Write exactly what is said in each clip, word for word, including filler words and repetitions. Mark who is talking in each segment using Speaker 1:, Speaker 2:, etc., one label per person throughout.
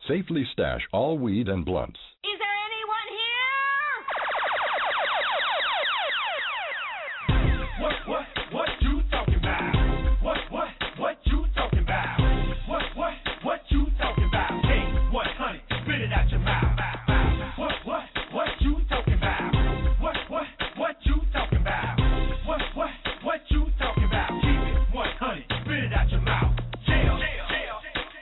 Speaker 1: Safely stash all weed and blunts.
Speaker 2: Is there anyone here?
Speaker 3: What, what, what you talking about? What, what, what you talking about? What, what, what you talking about? Hey, what, honey, spit it out your mouth. What, what, what you talking about? What, what, what you talking about? What, what, what you talking about? Keep it, what, honey, spit it out your mouth. Jail, jail, jail.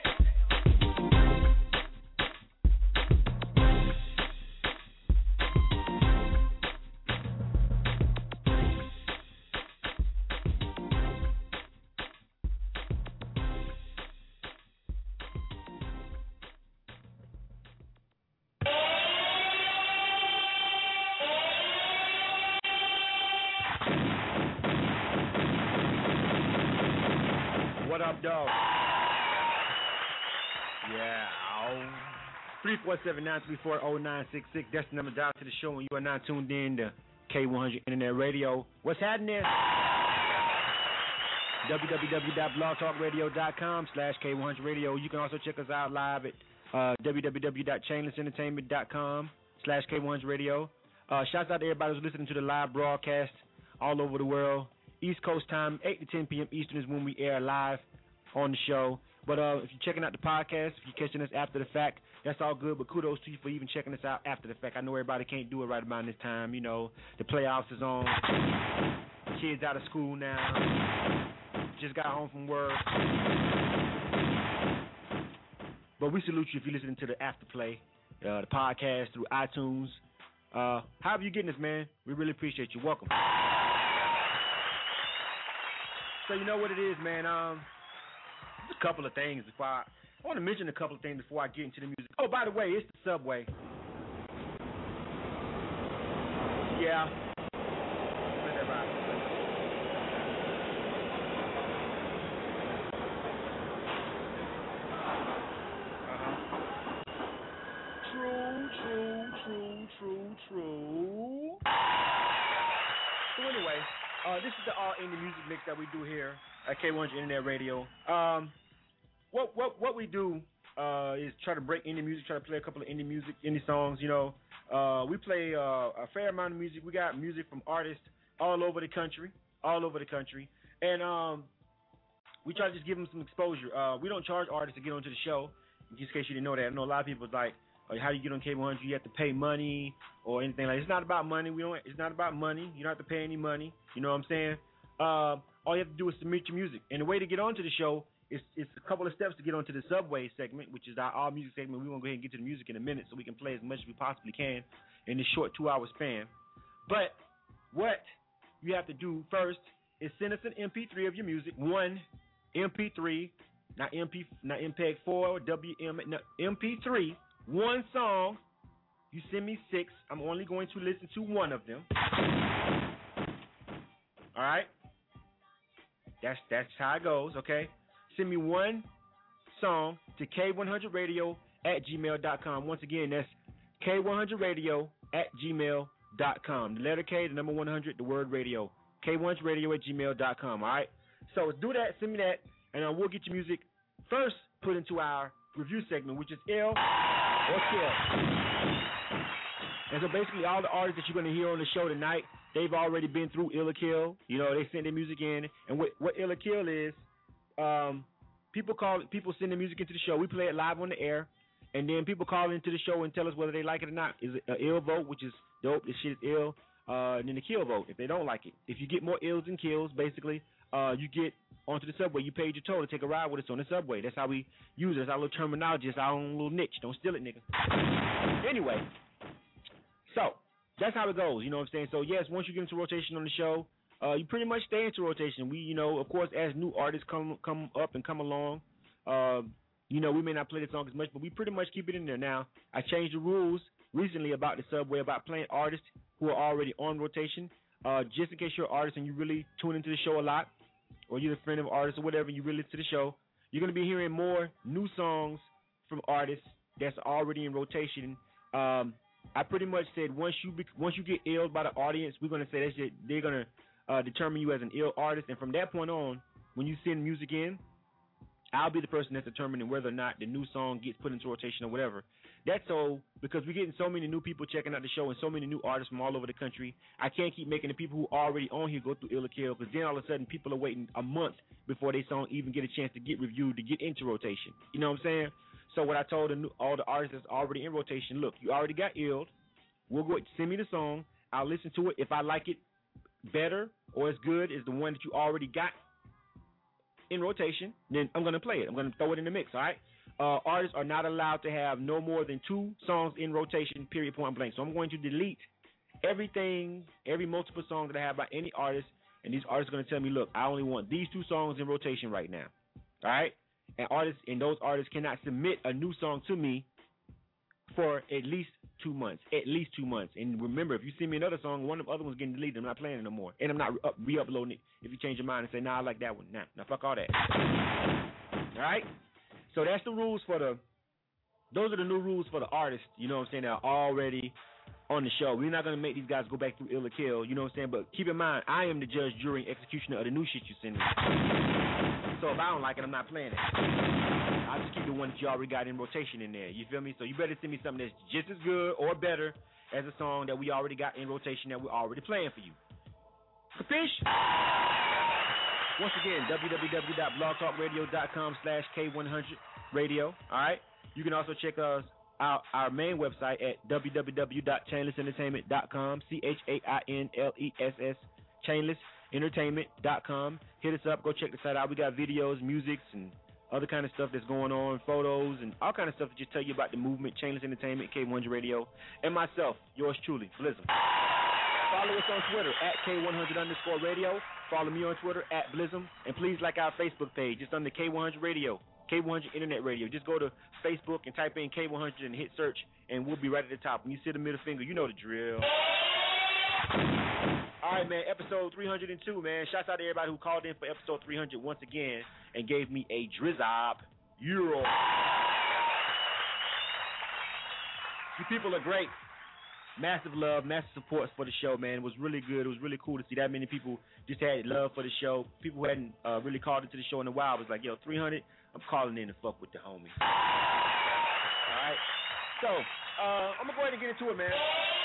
Speaker 4: What up, dog? Yeah. three four seven, nine three four, zero nine six six. That's the number down to the show when you are not tuned in to K one hundred Internet Radio. What's happening? www.blogtalkradio.com slash K100 Radio. You can also check us out live at uh, www.chainlessentertainment.com slash K100 Radio. Uh, shouts out to everybody who's listening to the live broadcast all over the world. East Coast time, eight to ten p.m. Eastern is when we air live on the show. But uh, if you're checking out the podcast, if you're catching us after the fact, that's all good. But kudos to you for even checking us out after the fact. I know everybody can't do it right about this time. You know, the playoffs is on. Kids out of school now. Just got home from work. But we salute you if you're listening to the afterplay, uh, the podcast through iTunes. Uh, however you're getting this, man, we really appreciate you. Welcome. So you know what it is, man. Um, just a couple of things before I, I want to mention a couple of things before I get into the music. Oh, by the way, it's the subway. Yeah. Let that ride. True, true, true, true, true. So anyway, uh, this is the all indie music mix that we do here at K one hundred Internet Radio. Um, what what what we do uh, is try to break indie music, try to play a couple of indie music, indie songs. You know, uh, we play uh, a fair amount of music. We got music from artists all over the country, all over the country, and um, we try to just give them some exposure. Uh, we don't charge artists to get onto the show. Just in case you didn't know that, I know a lot of people like, or how do you get on K one hundred? You have to pay money or anything like that. It's not about money. We don't. It's not about money. You don't have to pay any money. You know what I'm saying? Uh, all you have to do is submit your music. And the way to get onto the show is it's a couple of steps to get onto the Subway segment, which is our all music segment. We're going to go ahead and get to the music in a minute so we can play as much as we possibly can in this short two-hour span. But what you have to do first is send us an M P three of your music, one M P three, not M P, not M P E G four, W M, no, M P three. One song, you send me six. I'm only going to listen to one of them. All right? That's that's how it goes, okay? Send me one song to K one hundred radio at gmail dot com. Once again, that's K one hundred radio at gmail dot com. The letter K, the number one hundred, the word radio. K one hundred radio at gmail dot com, all right? So do that, send me that, and uh, we'll get your music first put into our review segment, which is Ill or Kill. And so basically all the artists that you're going to hear on the show tonight, they've already been through Ill or Kill. You know, they send their music in. And what, what Ill or Kill is, um, people call it, people send their music into the show. We play it live on the air. And then people call into the show and tell us whether they like it or not. Is it an ill vote, which is dope, this shit is ill, uh, and then the kill vote if they don't like it. If you get more ills than kills, basically, uh, you get onto the subway. You paid your toll to take a ride with us on the subway. That's how we use it. That's our little terminology. It's our own little niche. Don't steal it, nigga. Anyway, so that's how it goes. You know what I'm saying? So, yes, once you get into rotation on the show, uh, you pretty much stay into rotation. We, you know, of course, as new artists come come up and come along, uh, you know, we may not play the song as much, but we pretty much keep it in there. Now, I changed the rules recently about the subway, about playing artists who are already on rotation. Uh, just in case you're an artist and you really tune into the show a lot, or you're a friend of artists or whatever, you really listen to the show, you're going to be hearing more new songs from artists that's already in rotation. Um, I pretty much said once you be, once you get ill by the audience, we're going to say that shit, they're going to uh, determine you as an ill artist. And from that point on, when you send music in, I'll be the person that's determining whether or not the new song gets put into rotation or whatever. That's so because we're getting so many new people checking out the show and so many new artists from all over the country. I can't keep making the people who are already on here go through Ill or Kill, because then all of a sudden people are waiting a month before their song even get a chance to get reviewed, to get into rotation. You know what I'm saying? So what I told the new, all the artists that's already in rotation, look, you already got Illed. We'll go send me the song. I'll listen to it. If I like it better or as good as the one that you already got in rotation, then I'm going to play it. I'm going to throw it in the mix, all right? Uh, artists are not allowed to have no more than two songs in rotation, period, point blank. So I'm going to delete everything, every multiple song that I have by any artist, and these artists are going to tell me, look, I only want these two songs in rotation right now, all right? And artists and those artists cannot submit a new song to me for at least two months, at least two months. And remember, if you send me another song, one of the other ones getting deleted. I'm not playing it no more, and I'm not re-uploading it. If you change your mind and say, nah, I like that one, nah, now fuck all that. All right. So that's the rules for the. Those are the new rules for the artists. You know what I'm saying? That are already on the show. We're not gonna make these guys go back through Ill or Kill. You know what I'm saying? But keep in mind, I am the judge, jury, and executioner of the new shit you send me. So if I don't like it, I'm not playing it. I'll just keep the one that you already got in rotation in there. You feel me? So you better send me something that's just as good or better as a song that we already got in rotation that we're already playing for you. Capiche? Once again, www.blogtalkradio.com slash K100 radio. All right? You can also check us out, our main website at w w w dot chainless entertainment dot com, C H A I N L E S S, chainless entertainment dot com. Hit us up. Go check the site out. We got videos, musics, and other kind of stuff that's going on, photos, and all kind of stuff to just tell you about the movement, Chainless Entertainment, K one hundred Radio, and myself, yours truly, Blizzum. Follow us on Twitter at K one hundred underscore radio. Follow me on Twitter at Blizzum. And please like our Facebook page. It's under K one hundred Radio, K one hundred Internet Radio. Just go to Facebook and type in K one hundred and hit search, and we'll be right at the top. When you see the middle finger, you know the drill. All right, man, episode three hundred two, man. Shouts out to everybody who called in for episode three hundred once again and gave me a drizzab. Euro. You people are great. Massive love, massive support for the show, man. It was really good. It was really cool to see that many people just had love for the show. People who hadn't uh, really called into the show in a while was like, yo, three hundred, I'm calling in to fuck with the homie. All right? So, uh, I'm going to go ahead and get into it, man.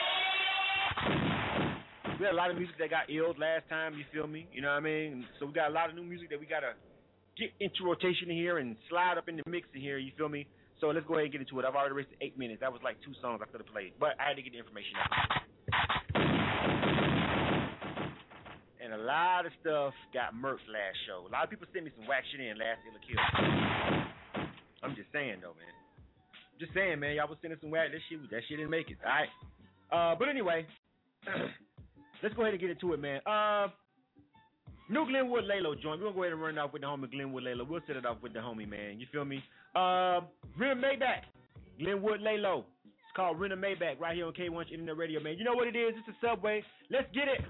Speaker 4: We had a lot of music that got illed last time, you feel me? You know what I mean? So we got a lot of new music that we got to get into rotation in here and slide up in the mix in here, you feel me? So let's go ahead and get into it. I've already wasted eight minutes. That was like two songs I could have played, but I had to get the information out. And a lot of stuff got murked last show. A lot of people sent me some whack shit in last Ill or Kill. I'm just saying, though, man. Just saying, man. Y'all was sending some whack. That shit, that shit didn't make it. All right. Uh, but anyway, let's go ahead and get into it, man. Uh, new Glenwood Lalo joint. We're going to go ahead and run it off with the homie Glenwood Lalo. We'll set it off with the homie, man. You feel me? Uh, Rena Maybach, Glenwood Lalo. It's called Rena Maybach right here on K one hundred Internet Radio, man. You know what it is? It's a Subway. Let's get it.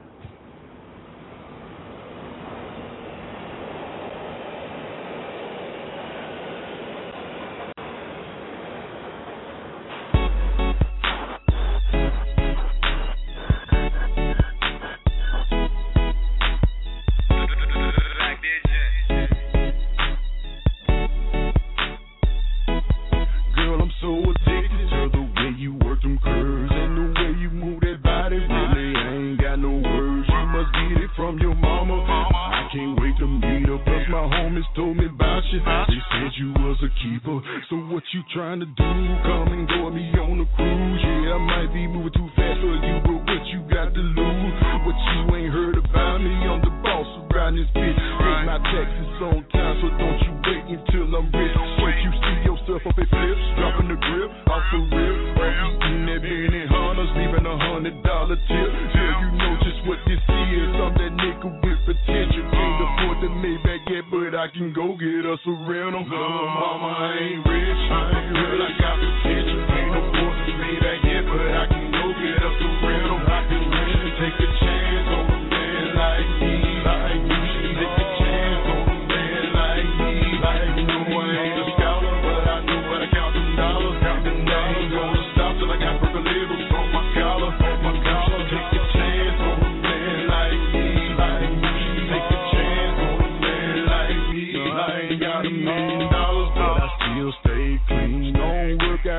Speaker 2: Trying to do, come and go with me on the cruise. Yeah, I might be moving too fast for you, but what you got to lose? What you ain't heard about me, I'm the boss around this bitch. Pay my taxes on time, so don't you wait until I'm rich. If you see yourself up at flips, dropping the grip off the rip, or eating that Benny Hunters, leaving a hundred dollar tip. Yeah, you know just what this is. I'm that nigga with potential. Can't afford the Maybach yet, but I can go get us a rental. Little mama, I ain't rich. I ain't real, I got potential. Can't afford the Maybach yet, but I can go get us a rental. I can win and take a chance on a man like me, like me. Take a chance on a man like me, like me. No, I ain't a scholar, but I know how to count them dollars. And I ain't gonna stop till I got purple labels on my collar, on my collar. Take a chance on a man like me, like me. Take a chance on a man like me. I ain't got a man.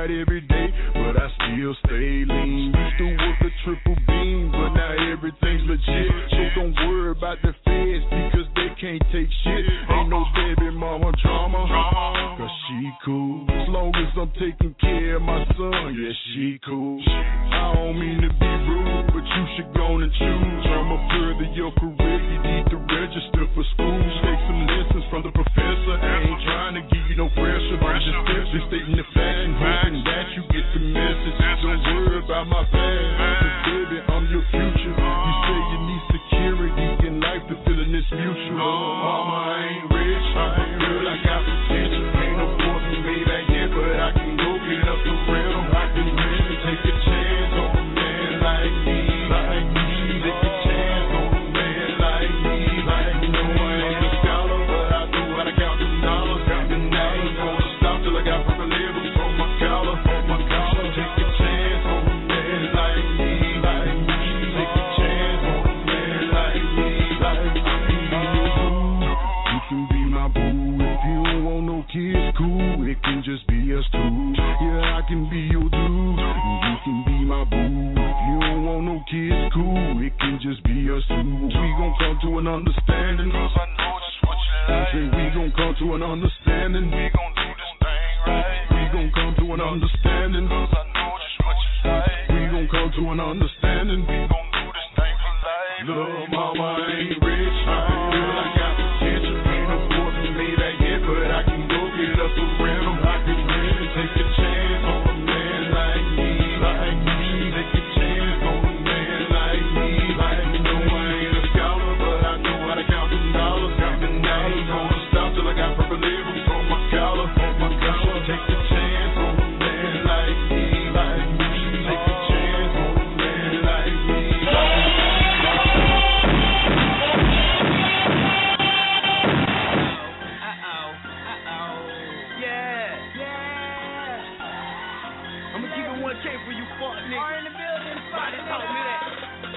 Speaker 2: out every day, but I still stay lean. Used to work a triple beam, but now everything's legit. So don't worry about the feds because they can't take shit. Ain't no baby mama drama, cause she cool. As long as I'm taking care of my son, yeah, she cool. I don't mean to be rude, but you should go and choose. I'ma further your career, you need to register for school. Take some lessons from the professor. I ain't trying to give you no pressure, I'm just simply stating the fact and hoping that you get the message. Don't worry about my past, cause baby, I'm your future. You say you need security in life, the feeling is mutual. Mama, I ain't rich, girl, I got potential. Ain't no force me way back yet, but I can go get up the rim. I can really take a chance on a man like me, like me. Take a chance on a man like me, like me. No, I ain't a scholar, but I know how to count them dollars. And I ain't gonna stop till I got purple labels on my collar, on my collar. Take a chance on a man like me, like me. Take a chance on a man like me, like me. You can be my boo if you don't want no kids, cool. It can just be us two. Yeah, I can be your dude. You can be my boo if you don't want no kids, cool. It can just be us two. We gon' come to an understanding. Cause I know just what you like. Say we gon' come to an understanding. We gon' do this thing right. We gon' come to an understanding. Cause I know just what you like. We gon' come to an understanding. We gon' do this thing for life. Love, mama, I ain't rich. Girl, I got potential. Ain't no force me made that yet, but I can go get up the rhythm. I can really take a chance on a man like me, like me. Take a chance on a man like me, like me. No, I ain't a scholar, but I know how to count them dollars. And I ain't gonna stop till I got purple labels on my collar, on my collar. Take a chance on a man like me, like me. Take a chance on a man like me, like me.
Speaker 5: For you fuck niggas. Are in the building, fuck it. Told me that.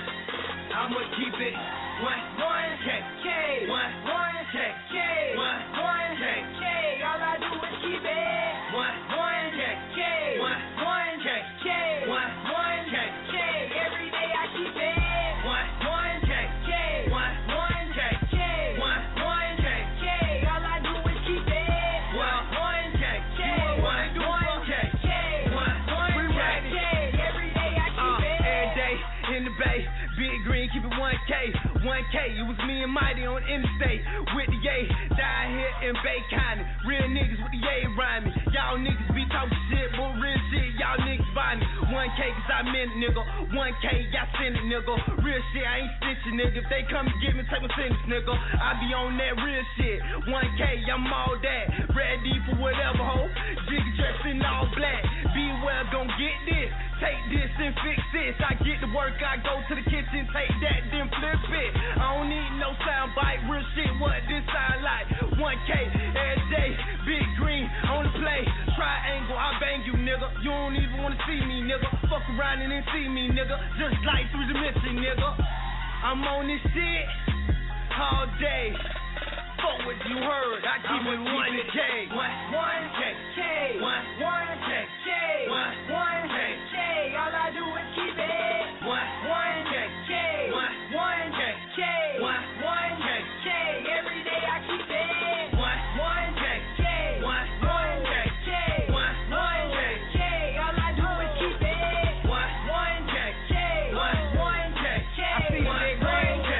Speaker 5: I'ma keep it one, one, check, K, one, one, check, K, one, one, check, K. All I do is keep it one, one, check, K, one, one, check, K, one, one, check, K. Every day I keep it one, one, check, K, one, one, check, K, one, one, check, K. All I do is keep it one, one, check, K, one, one, check, K, one, one, check, K. Every day I keep it. Every day in the bay, big green, keep it one K, one K. It was me and Mighty on interstate with the yay, down here in Bay County. Real niggas with the yay rhyming. Y'all niggas be talking shit, but real shit, y'all niggas find me. one K cause I meant it, nigga. one K, y'all send it, nigga. Real shit, I ain't stitching, nigga. If they come and get me, take my sentence, nigga. I be on that real shit. one K, I'm all that. Ready for whatever, ho. Jiggy dressed in all black. Be well, gon' get this. Take this and fix this. I get to work, I go to the kitchen, take that, then flip it. I don't need no sound bite, real shit, what this sound like? one K, every day, big green, on the play, triangle, I bang you, nigga. You don't even wanna see me, nigga. Fuck around and then see me, nigga. Just like through the mission, nigga. I'm on this shit all day. Fuck what you heard, I keep it one K. One, one K, K, one, one K, K, one, one K, K. All I do is keep it one, one K, K, one, one K, K, one, one K, K. Every day I keep it one, one K, K, one, one K, K, one, one K, K. All I do is keep it one, one K, K, one, one K, K. I see one, one K.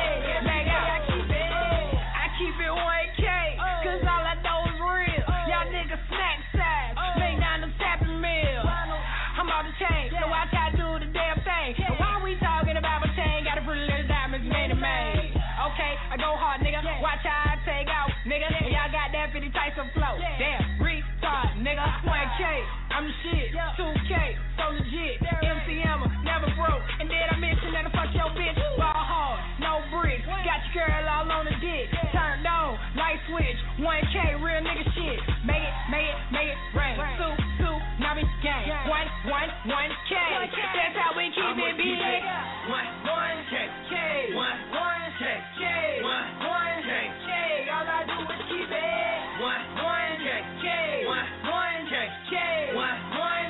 Speaker 5: Keep it one K, cause all I know is real. Y'all niggas snack size, lay down them tapping meal. I'm on the chain, so I try to do the damn thing. And why we talking about my chain? Got a pretty little diamonds made of made. Okay, I go hard, nigga. Watch how I take out, nigga. And y'all got that fifty types of flow. Damn, retard, nigga. one K, I'm the shit. two K, so legit. M C M, never broke. And then I mentioned that I fuck your bitch. Ball hard, no bricks. Got your girl all on the dick. Turned on, light switch. one K, real nigga shit. Make it, make it, make it rain. Two, two, Nami gang. One, one, one K. That's how we keep it, B. One, one K, K. One, one K, K. One, one K, K. All I do is keep it. One, one K, K. One, one K, K. One, one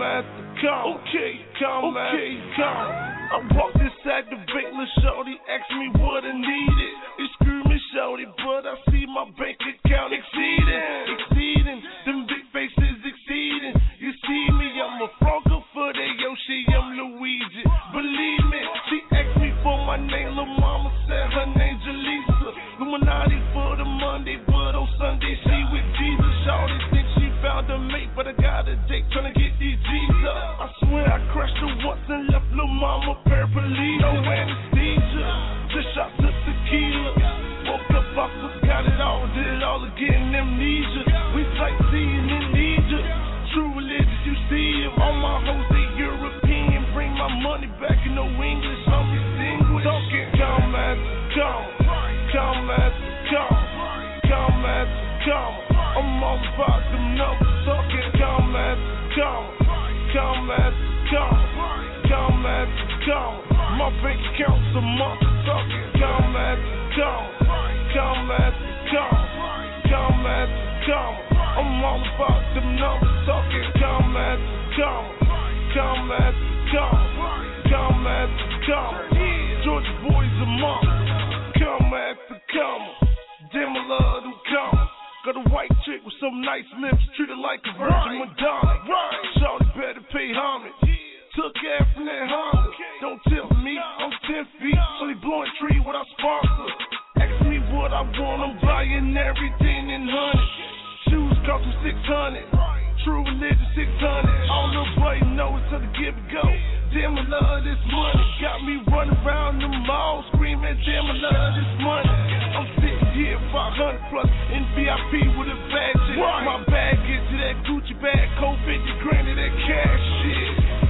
Speaker 2: after comma. Okay, comma okay, after comma. I walked inside the bank, lil' shorty asked me what I needed. You screaming shorty, but I see my bank account exceeding, exceeding. Them big faces exceeding. You see me, I'm a frogger for that Yoshi, I'm Luigi. Believe me, she asked me for my name, lil' mama said her name's Jaleesa. Illuminati for the Monday, but on Sunday she with Jesus. Shorty think she found a mate, but I got a date tryna get these G's up. I swear I crashed her once and left lil' mama paraplegic. No anesthesia, just shots of tequila. Woke up, I forgot it all, did it all again, amnesia. We sightseeing in Egypt, true religious, you see it. All my hoes, they European, bring my money back in no English, I'm distinguished. Talking, come after come, come after come, come after come. I'm all about them numbers, talking, come after come, come after come, come after come. My bank account's a month, talking, come after come, come after come, come after come. I'm all about them numbers, talking, come after come, come after come, come after come. Georgia boys a month, come after come. Damn, I love them come. Got a white chick with some nice lips, treated like a Virgin Madonna. Shawty better pay homage. Took half from that Honda. Don't tell me I'm ten feet, only blowing tree what I sponsor. Ask me what I want, I'm buying everything in hundreds. Shoes cost me six hundred. True religion six hundred. All the boy know is to the give and go. Damn, I love this money. Got me running around the mall screaming, damn, I love this money. I'm sitting here five hundred plus in V I P with a bag check. My bag gets to that Gucci bag, cold fifty grand of that cash shit.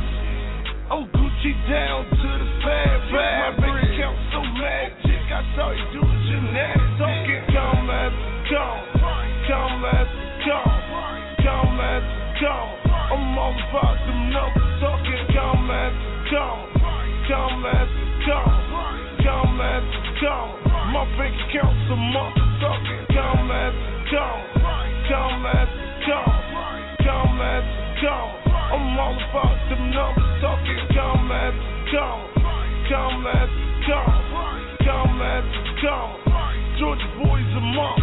Speaker 2: I'm Gucci down to the fab bag. My bank account so magic, I saw you do the gymnastics. Talking, come after come, come after come, come after come. I'm all about them numbers, talking, come after come, come after come, come after come. My bank account's a month, talking, come after come, come after come, come after come. I'm all about them numbers, talking, come after come, come after come, come after come. Georgia boys a month.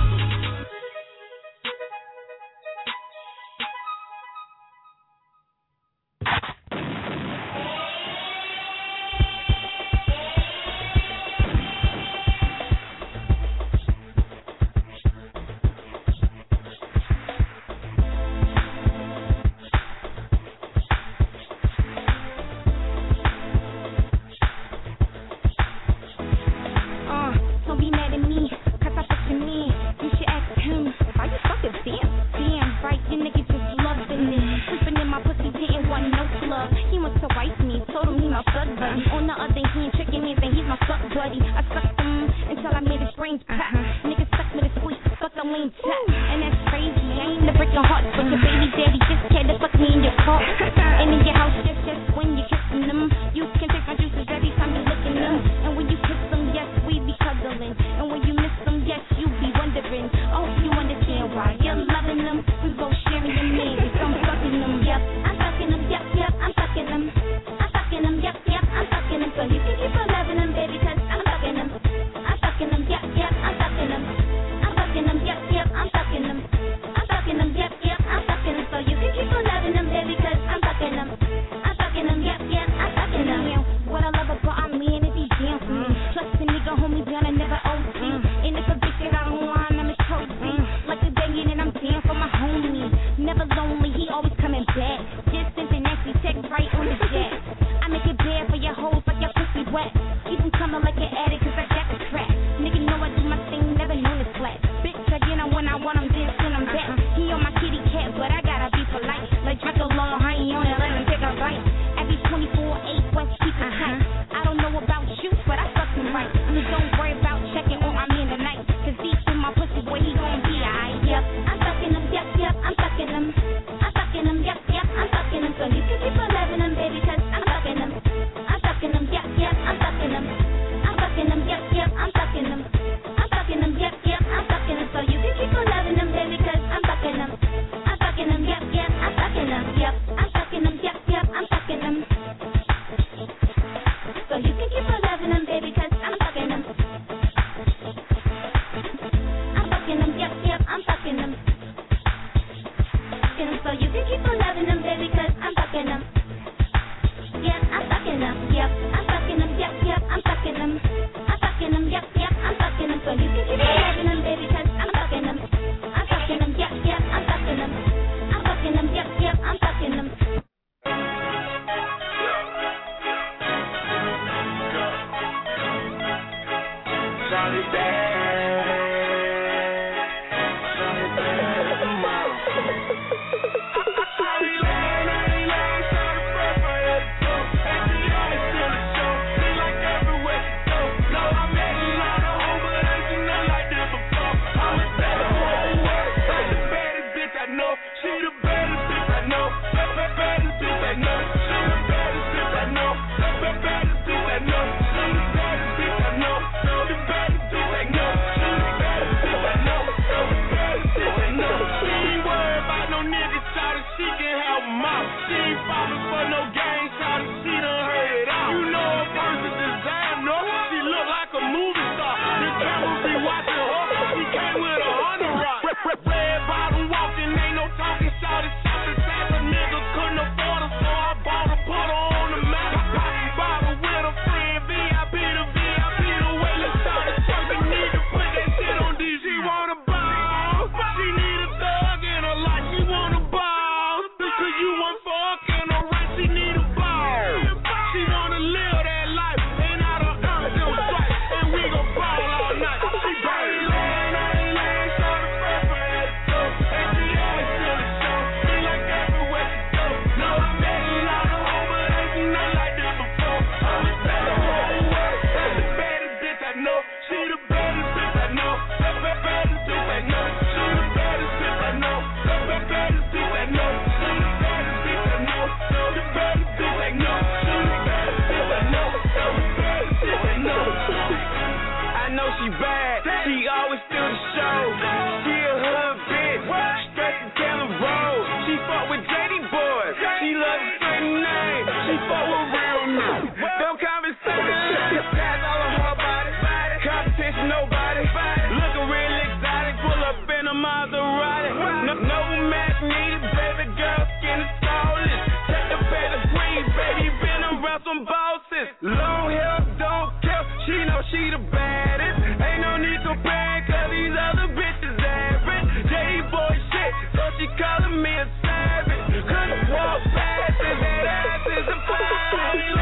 Speaker 6: So you can keep on loving them, baby, cause I'm fucking them. Long hair, don't care, she know she the baddest. Ain't no need to brag, cause these other bitches average. J-boy shit, so she calling me a savage. Couldn't walk past this, that ass is a pirate.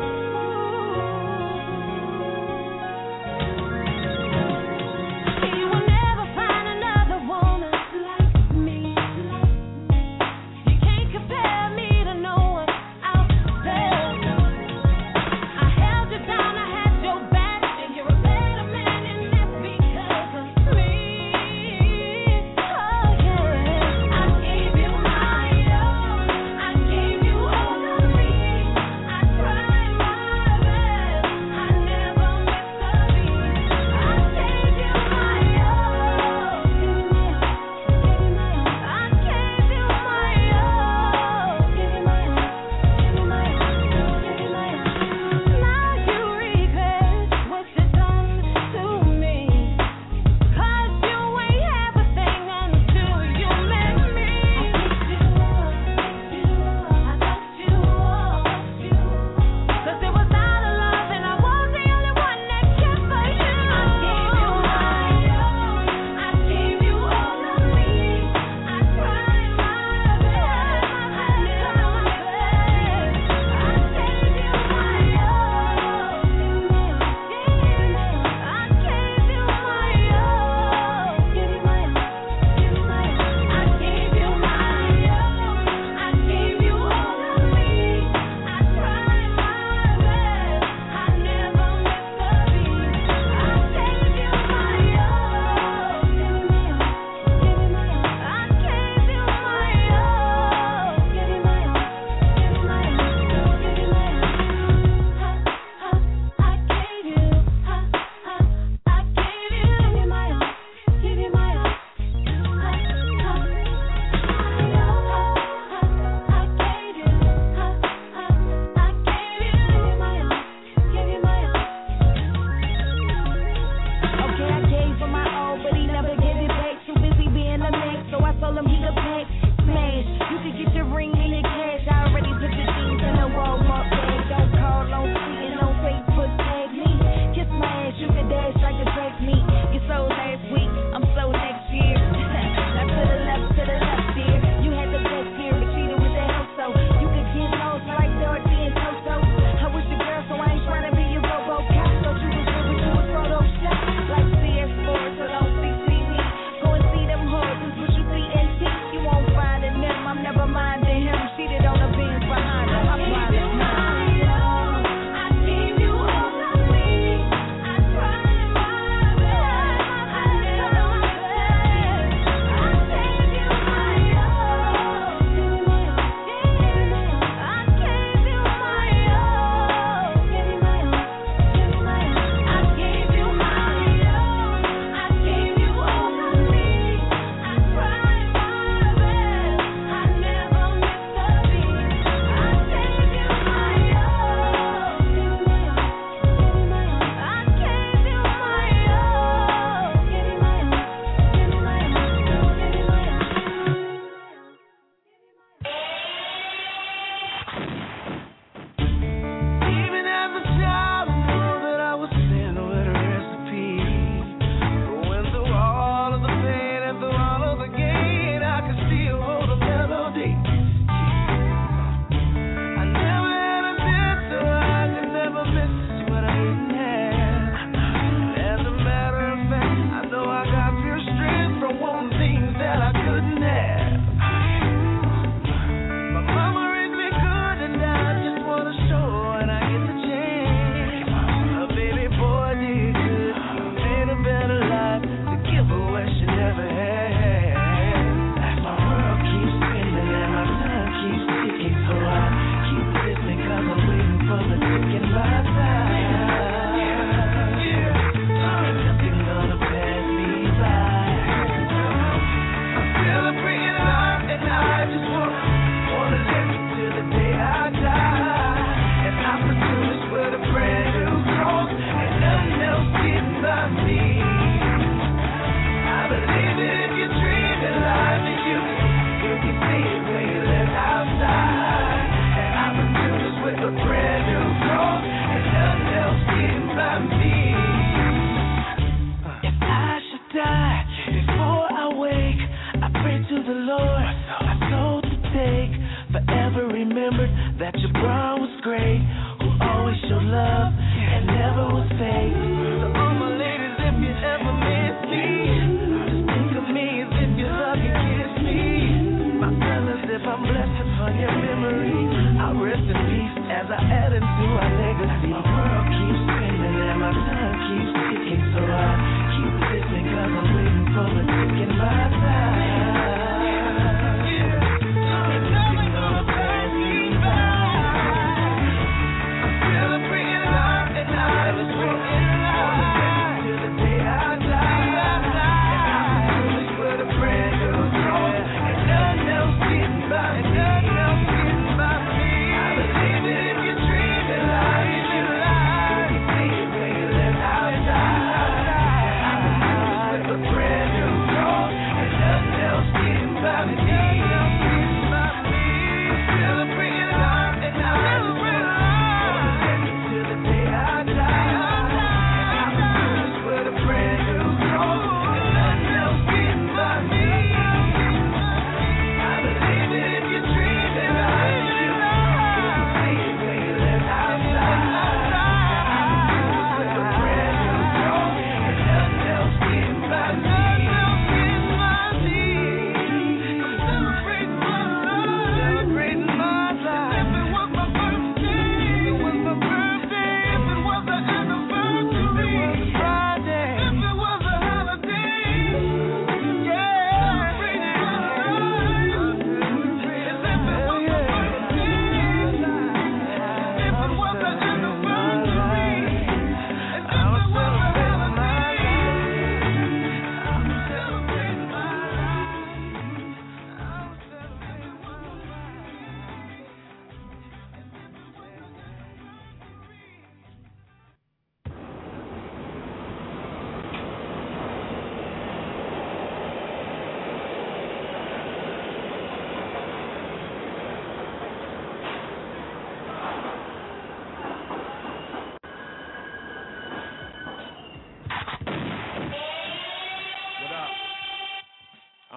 Speaker 7: See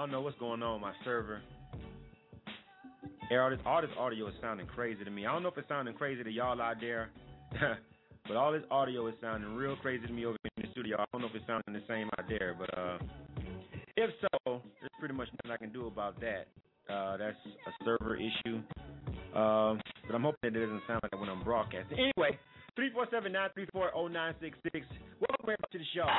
Speaker 4: don't know what's going on with my server. All this, all this audio is sounding crazy to me. I don't know if it's sounding crazy to y'all out there, but all this audio is sounding real crazy to me over in the studio. I don't know if it's sounding the same out there, but uh, if so, there's pretty much nothing I can do about that. Uh, that's a server issue. Um, but I'm hoping that it doesn't sound like that when I'm broadcasting. Anyway, three four seven, nine three four, zero nine six six. Welcome to the show.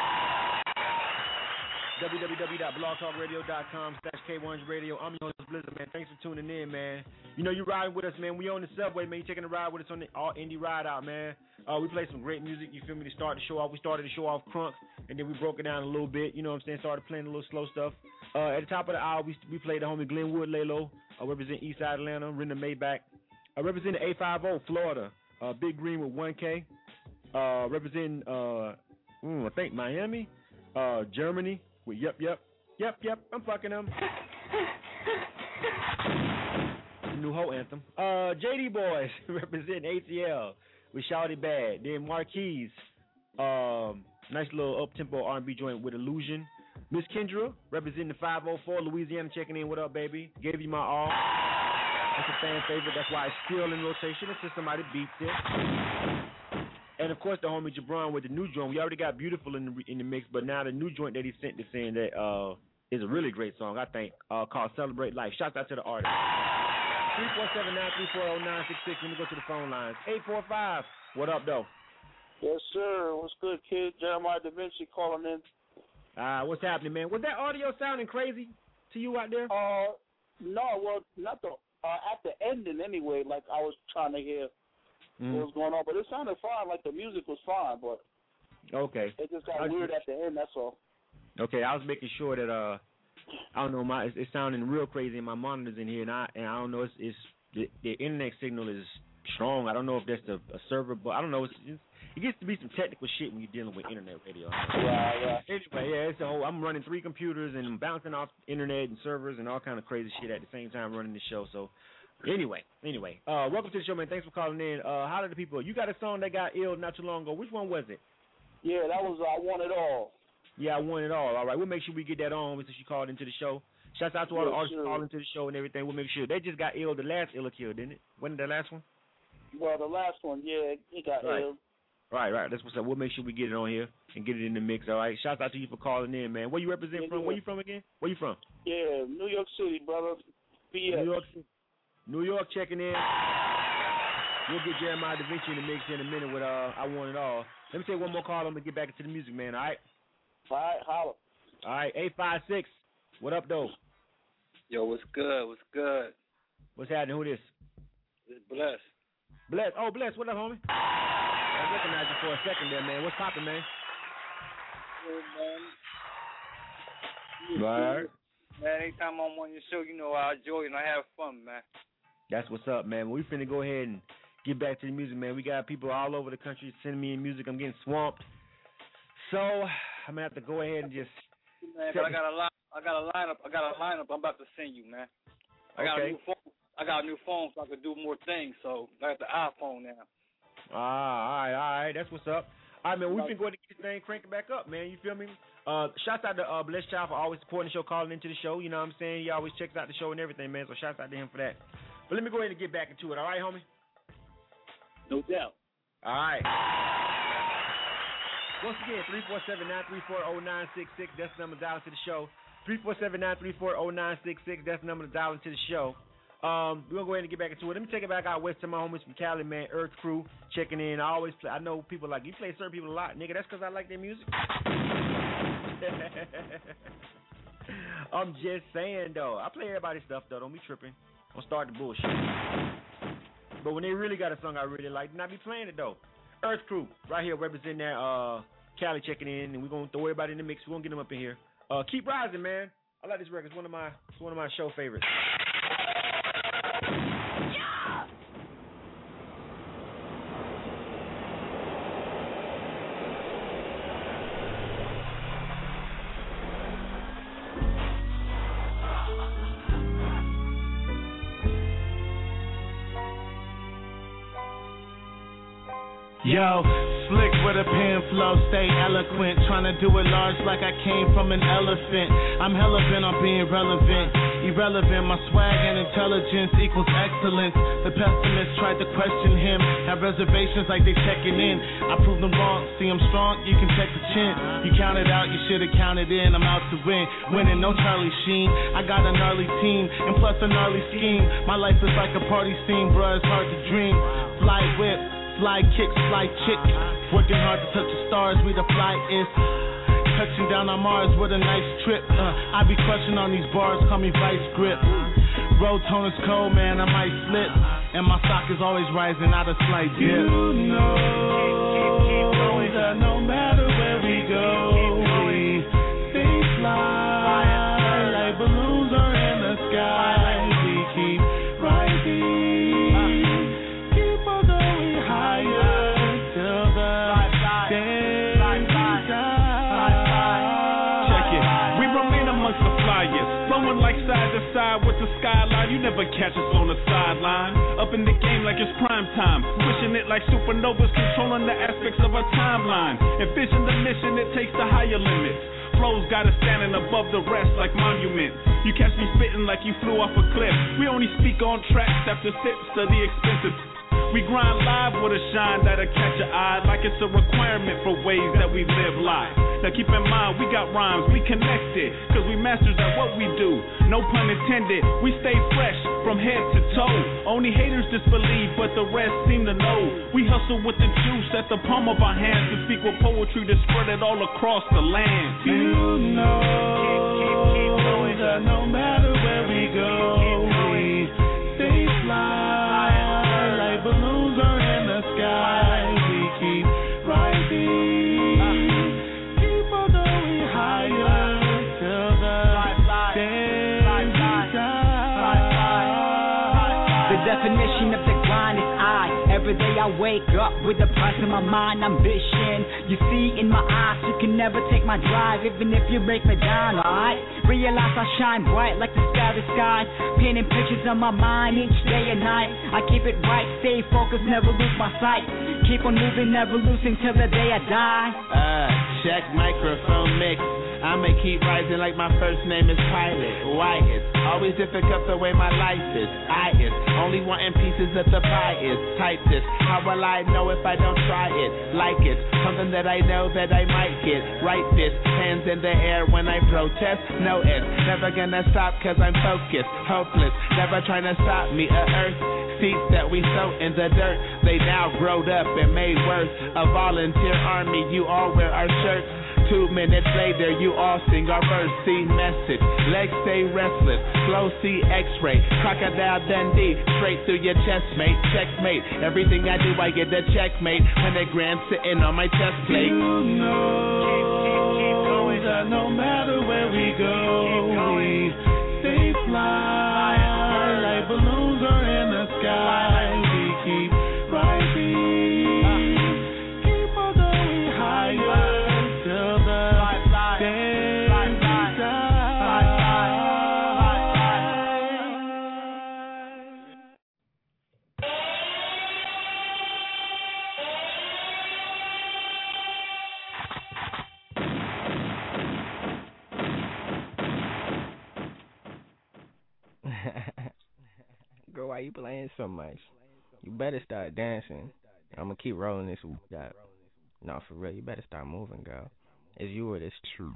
Speaker 4: w w w dot blog talk radio dot com slash K one hundred radio. I'm your host, Blizzard, man. Thanks for tuning in, man. You know, you riding with us, man. We on the subway, man. You taking a ride with us on the All Indie Ride Out, man. Uh, we play some great music, you feel me, to start the show off. We started the show off crunk, and then we broke it down a little bit, you know what I'm saying, started playing a little slow stuff. Uh, at the top of the hour, we we played the homie Glenwood Lalo, uh, represent Eastside Atlanta, Renda Maybach. Uh, representing A fifty, Florida, uh, Big Green with one K. Uh, representing, uh, mm, I think, Miami, uh, Germany with Yep, Yep. Yep, Yep, I'm fucking them. The new Ho anthem. Uh, J D Boys representing A T L with Shouty Bad. Then Marquise, um, nice little up-tempo R and B joint with Illusion. Miss Kendra representing the five oh four, Louisiana, checking in. What up, baby? Gave you my all. That's a fan favorite. That's why it's still in rotation until somebody beats it. And of course, the homie Jabron with the new joint. We already got Beautiful in the in the mix, but now the new joint that he sent is saying that uh is a really great song, I think, uh, called Celebrate Life. Shouts out to the artist. three four seven, nine three four, zero nine six six. Let me go to the phone lines. eight four five. What up, though?
Speaker 7: Yes, sir. What's good, kid? Jeremiah Da Vinci calling in.
Speaker 4: Uh, what's happening, man? Was that audio sounding crazy to you out there?
Speaker 7: Uh, no, well, not the uh, at the ending anyway. Like I was trying to hear mm. what was going on, but it sounded fine. Like the music was fine, but
Speaker 4: okay,
Speaker 7: it just got weird at the end. That's all.
Speaker 4: Okay, I was making sure that uh, I don't know, my it's, it's sounding real crazy, and my monitor's in here, and I and I don't know, it's, it's the, the internet signal is strong. I don't know if that's a, a server, but I don't know. It's, it's, it gets to be some technical shit when you're dealing with internet radio.
Speaker 7: Yeah, yeah.
Speaker 4: Anyway, yeah, it's a whole, I'm running three computers and I'm bouncing off internet and servers and all kind of crazy shit at the same time running the show. So, anyway, anyway, uh, welcome to the show, man. Thanks for calling in. Uh, how did the people? You got a song that got ill not too long ago. Which one was it?
Speaker 7: Yeah, that was uh, I Want It All.
Speaker 4: Yeah, I Want It All. All right, we'll make sure we get that on since you called into the show. Shouts out to all
Speaker 7: yeah,
Speaker 4: the artists
Speaker 7: sure.
Speaker 4: calling into the show and everything. We'll make sure. They just got ill. The last Illa Kill, didn't it? Wasn't it the last one?
Speaker 7: Well, the last one, yeah, it got
Speaker 4: right.
Speaker 7: ill.
Speaker 4: Right, right. That's what's up. We'll make sure we get it on here and get it in the mix, all right? Shouts out to you for calling in, man. Where you represent
Speaker 7: yeah,
Speaker 4: from?
Speaker 7: yeah.
Speaker 4: Where you from again? Where you from?
Speaker 7: Yeah, New York City, brother. B S.
Speaker 4: New York New York checking in. We'll get Jeremiah Da Vinci in the mix in a minute with uh, I Want It All. Let me take one more call. I'm going to get back into the music, man, all right?
Speaker 7: All right, holla.
Speaker 4: All right, eight five six. What up, though?
Speaker 8: Yo, what's good? What's good?
Speaker 4: What's happening? Who this?
Speaker 8: It's Bless.
Speaker 4: Bless. Oh, Bless. What up, homie? I recognize you for a second there, man. What's poppin', man?
Speaker 8: Good, man.
Speaker 4: All right.
Speaker 8: Man, anytime I'm on your show, you know I enjoy it and I have fun, man.
Speaker 4: That's what's up, man. We finna go ahead and get back to the music, man. We got people all over the country sending me music. I'm getting swamped. So I'm gonna have to go ahead and just.
Speaker 8: Man, but I got a line. I got a lineup. I got a lineup. I'm about to send you, man. I got
Speaker 4: okay.
Speaker 8: a new phone. I got a new phone, so I can do more things. So I got the iPhone now.
Speaker 4: Ah, all right, all right. That's what's up. All right, man. We've been going to get this thing cranking back up, man. You feel me? Uh, shouts out to uh, Bless Child for always supporting the show, calling into the show. You know what I'm saying? He always checks out the show and everything, man. So shouts out to him for that. But let me go ahead and get back into it. All right, homie?
Speaker 8: No doubt.
Speaker 4: All right. Once again, three four seven, nine three four, zero nine six six. That's the number to dial into the show. three four seven, nine three four, zero nine six six. That's the number to dial into the show. Um, we're going to go ahead and get back into it. Let me take it back out west to my homies from Cali, man. Earth Crew, checking in. I always play. I know people like, you play certain people a lot. Nigga, that's because I like their music. I'm just saying, though. I play everybody's stuff, though. Don't be tripping. Don't start the bullshit. But when they really got a song I really like, then I be playing it, though. Earth Crew, right here, representing that uh, Cali checking in, and we're going to throw everybody in the mix. We're going to get them up in here. Uh, keep rising, man. I like this record. It's one of my, it's one of my show favorites.
Speaker 9: Yo, Slick with a pen flow, stay eloquent. Tryna do it large like I came from an elephant. I'm hella bent on being relevant. Irrelevant, my swag and intelligence equals excellence. The pessimists tried to question him. Have reservations like they checking in. I proved them wrong, see I'm strong, you can check the chin. You counted out, you should've counted in. I'm out to win, winning, no Charlie Sheen. I got a gnarly team, and plus a gnarly scheme. My life is like a party scene, bruh, it's hard to dream. Fly whip, fly kicks, fly chick. Working hard to touch the stars, we the flyest. Touching down on Mars with a nice trip. Uh, I be crushing on these bars, call me Vice Grip. Road tone is cold, man, I might slip. And my stock is always rising, not a slight dip. You know that no matter where we go, we stay fly like balloons are in the sky. We keep rising, keep on going higher till the day. Like side to side with the skyline, you never catch us on the sideline. Up in the game like it's prime time, pushing it like supernovas, controlling the aspects of our timeline. Envision the mission, it takes the higher limits. Flows got us standing above the rest like monuments. You catch me spitting like you flew off a cliff. We only speak on tracks after sips of the expensive. We grind live with a shine that'll catch your eye, like it's a requirement for ways that we live life. Now keep in mind, we got rhymes, we connected, cause we masters at what we do. No pun intended, we stay fresh from head to toe. Only haters disbelieve, but the rest seem to know. We hustle with the juice at the palm of our hands to speak with poetry to spread it all across the land. You know keep, keep, keep going that no matter where we go, we stay fly. Balloons are in the sky, we keep rising, uh, keep on going higher till the day we die.
Speaker 10: The definition of the grind is I. Every day I wake up with the price in my mind, ambition. You see in my eyes, you can never take my drive, even if you break me down, alright? Realize I shine bright like the starry sky, painting pictures on my mind each day and night. I keep it right, stay focused, never lose my sight. Keep on moving, never losing till the day I die.
Speaker 9: Uh, check microphone mix. I may keep rising like my first name is Pilot. Why it's always difficult the way my life is. I is only wanting pieces of the pie is. Type this, how will I know if I don't try it? Like it, something that I know that I might get. Write this, hands in the air when I protest. No it's never gonna stop cause I'm focused. Hopeless, never trying to stop me. A earth seats that we sow in the dirt, they now growed up and made worth. A volunteer army, you all wear our shirts. Two minutes later, you all sing our verse. See message, legs stay restless. Flow see X-ray, Crocodile Dundee, straight through your chest, mate. Checkmate, everything I do, I get the checkmate. Hundred grand sitting on my chest plate. You know keep, keep, keep going that no matter where we go, we stay fly like balloons are in the sky. We keep rising, keep on going higher.
Speaker 11: Girl, why you playing so much? You better start dancing. I'm gonna keep rolling this. That. No, for real, you better start moving, girl. It's you or it's true.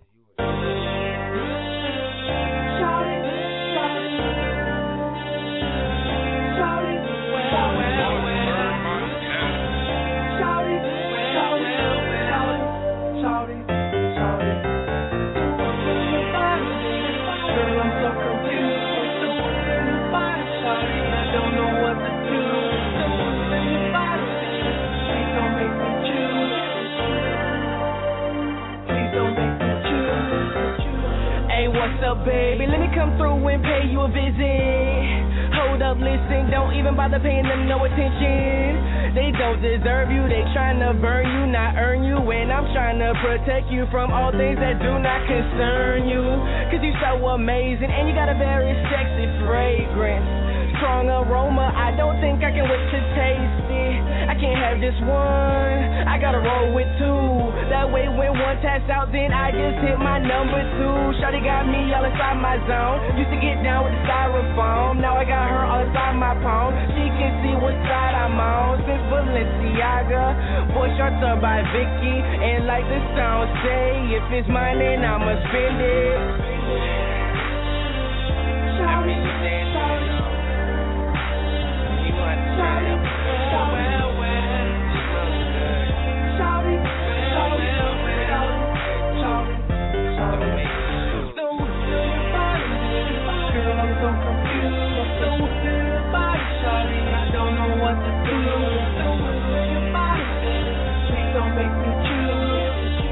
Speaker 12: What's up, baby? Let me come through and pay you a visit. Hold up, listen, don't even bother paying them no attention. They don't deserve you, they tryna burn you, not earn you. And I'm tryna protect you from all things that do not concern you. Cause you so amazing and you got a very sexy fragrance. strong aroma, I don't think I can wait to taste it. I can't have just one, I gotta roll with two. That way when one taps out, then I just hit my number two. Shawty got me all inside my zone. Used to get down with the styrofoam, now I got her all inside my palm. She can see what side I'm on. Since Balenciaga, boy shorts are by Vicky. And like the song say, if it's mine then I'ma spend it. Shawty, shawty, you understand? Well, well, shawty, shawty, shawty, shawty, so feel your body, girl, I'm so confused. So feel your body, shawty, I don't know what to do. So feel your body, please don't make me choose.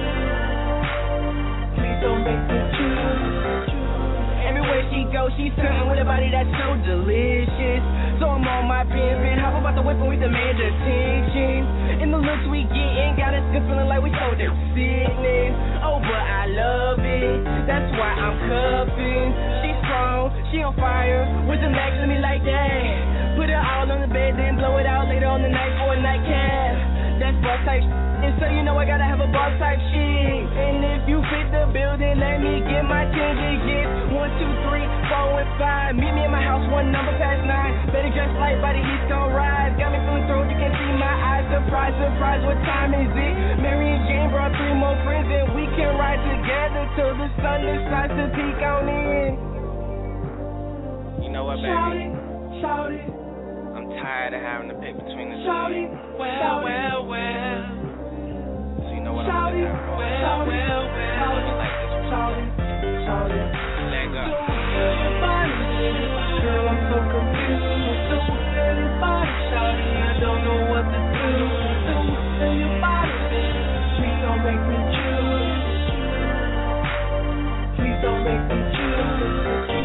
Speaker 12: Please don't make me choose. Everywhere she goes, she's sitting with a body that's so delicious. So I'm on my pimpin', hop about the whip and we demand attention. And the looks we gettin' got us good feeling like we so damn sickening. Oh, but I love it, that's why I'm cuffin'. She's strong, she on fire, with the max to me like that. Put it all on the bed, then blow it out later on the night for a nightcap. That's boss type shit. And so you know I gotta have a boss type shit. And if you fit the building, let me get my ten digits. One, two, three, four, and five. Meet me in my house, one number past nine. Better dress like by the heat gon' rise. Got me feeling through, you can see my eyes. Surprise, surprise, what time is it? Mary and Jane brought three more friends, and we can ride together till the sun decides to peek on in.
Speaker 11: You know what, baby?
Speaker 12: Shout it, shout it.
Speaker 11: I'm tired of having to pick between the two.
Speaker 12: Shout it, well, well, well.
Speaker 11: So you know what
Speaker 12: Shout
Speaker 11: I'm
Speaker 12: it,
Speaker 11: gonna do?
Speaker 12: well, well, well.
Speaker 11: You like this one?
Speaker 12: Shout it, shout it.
Speaker 11: Let go.
Speaker 12: Girl, I'm so confused. So feel your body, shout it. I don't know what to do. So feel your body, please don't make me choose. Please don't make me choose.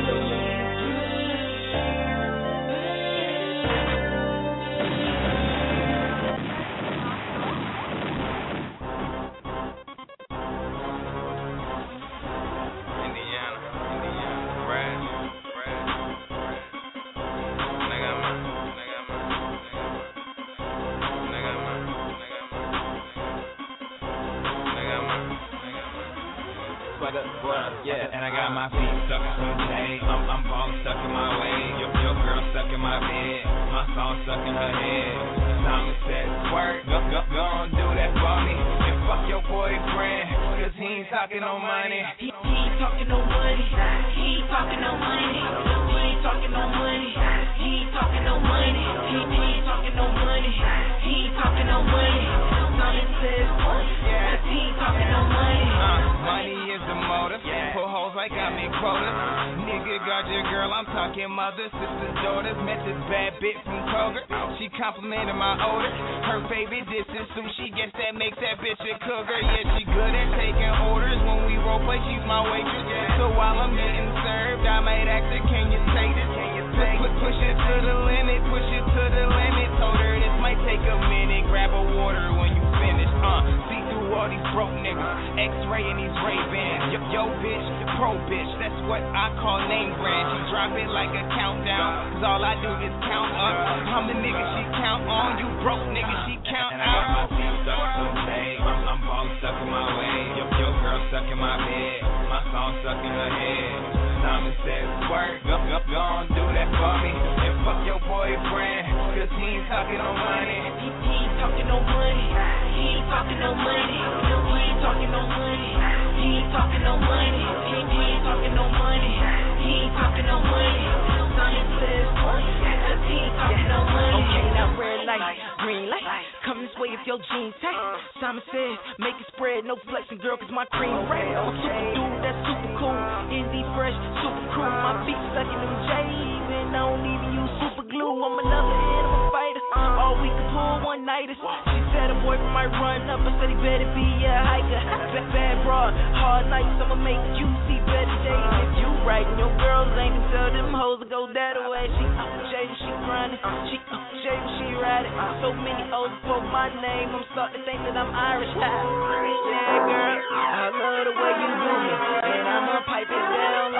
Speaker 13: Yeah, and I got my feet stuck in some tape. I'm, I'm ball stuck in my way. Your, your girl stuck in my bed. My song stuck in her head. Simon said, squirt, go, go, go and do that for me. And fuck your boyfriend, cause he ain't talking no money.
Speaker 5: He, he ain't talking no money. He ain't talking no money. He ain't talking no money. He ain't talking no money. He, he ain't talking no money. He ain't talking no money. Simon says, what? Yeah, he ain't talking no money.
Speaker 13: Uh, money is the motive. Yeah. Pull holes like I'm in quotas. Nigga got your girl, I'm talking mother, sisters, daughters. Met this bad bitch from Kroger. She complimented my odor. Her favorite dish is sushi. Guess that makes that bitch a cougar. Yeah, she good at taking orders. When we role play, she's my waitress. So while I'm getting served, I might ask her, can you take this? Can you take it? Push it to the limit, push it to the limit. Told her this might take a minute. Grab a water when you finish. Uh, see through all these broke niggas. X-ray in these Ray-Bans. Yo, yo, bitch, pro bitch. That's what I call name brand. She drop it like a countdown. Cause all I do is count up. I'm the nigga she count on. You broke nigga she count out. And I got my feet stuck in some tape. I'm, I'm ball stuck in my way. Yo, your girl stuck in my bed. My song stuck in her head. Simon said, squirt, go, go, go and do that for me. And fuck your boyfriend, cause he ain't talking no money.
Speaker 5: He, he ain't talking no money. He ain't talking no money. He ain't talking no money. He ain't talking no money. He, he ain't talking no money. He ain't talking no money. Simon says, what? Cause he ain't talking no money.
Speaker 12: Okay, now red light, green light. Come this way if your jeans tight. Simon says, make it spread, no flexing, girl, cause my cream red. I'm super dude, that's super cool. Indie fresh, super cool. My feet stuck in them J's, and I don't even use super glue. I'm another animal fighter. All we can pull one nighters. She said a boyfriend might run up, I said he better be a hiker. Bad, bad broad, hard nights, I'ma make you see better days. If you right and your girls ain't can tell them hoes to go that way. She up shady, she grinding. She up shady, she riding. So many O's for my name, I'm starting to think that I'm Irish. Yeah, girl, I love the way you do it, and I'ma pipe it down like we talk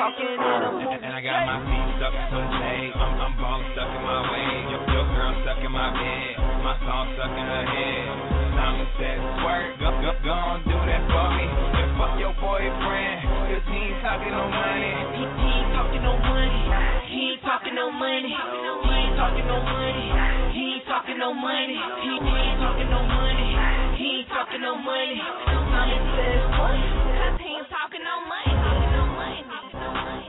Speaker 12: talking and I'm moving.
Speaker 13: And I got my feet stuck in some shade. I'm, I'm ballin' stuck in my way. Your, your girl stuck in my bed. My song stuck in her head. Simon said, squirt, go, go, go on, do that for me. And fuck your boyfriend, cause he ain't talking no money.
Speaker 12: He, he ain't talking no money. He ain't talking no money. He ain't talking no money. He ain't talking no money. He, he ain't talking no money. He ain't talking no money. Simon says, what? Cause he ain't talking no money. No money. No money.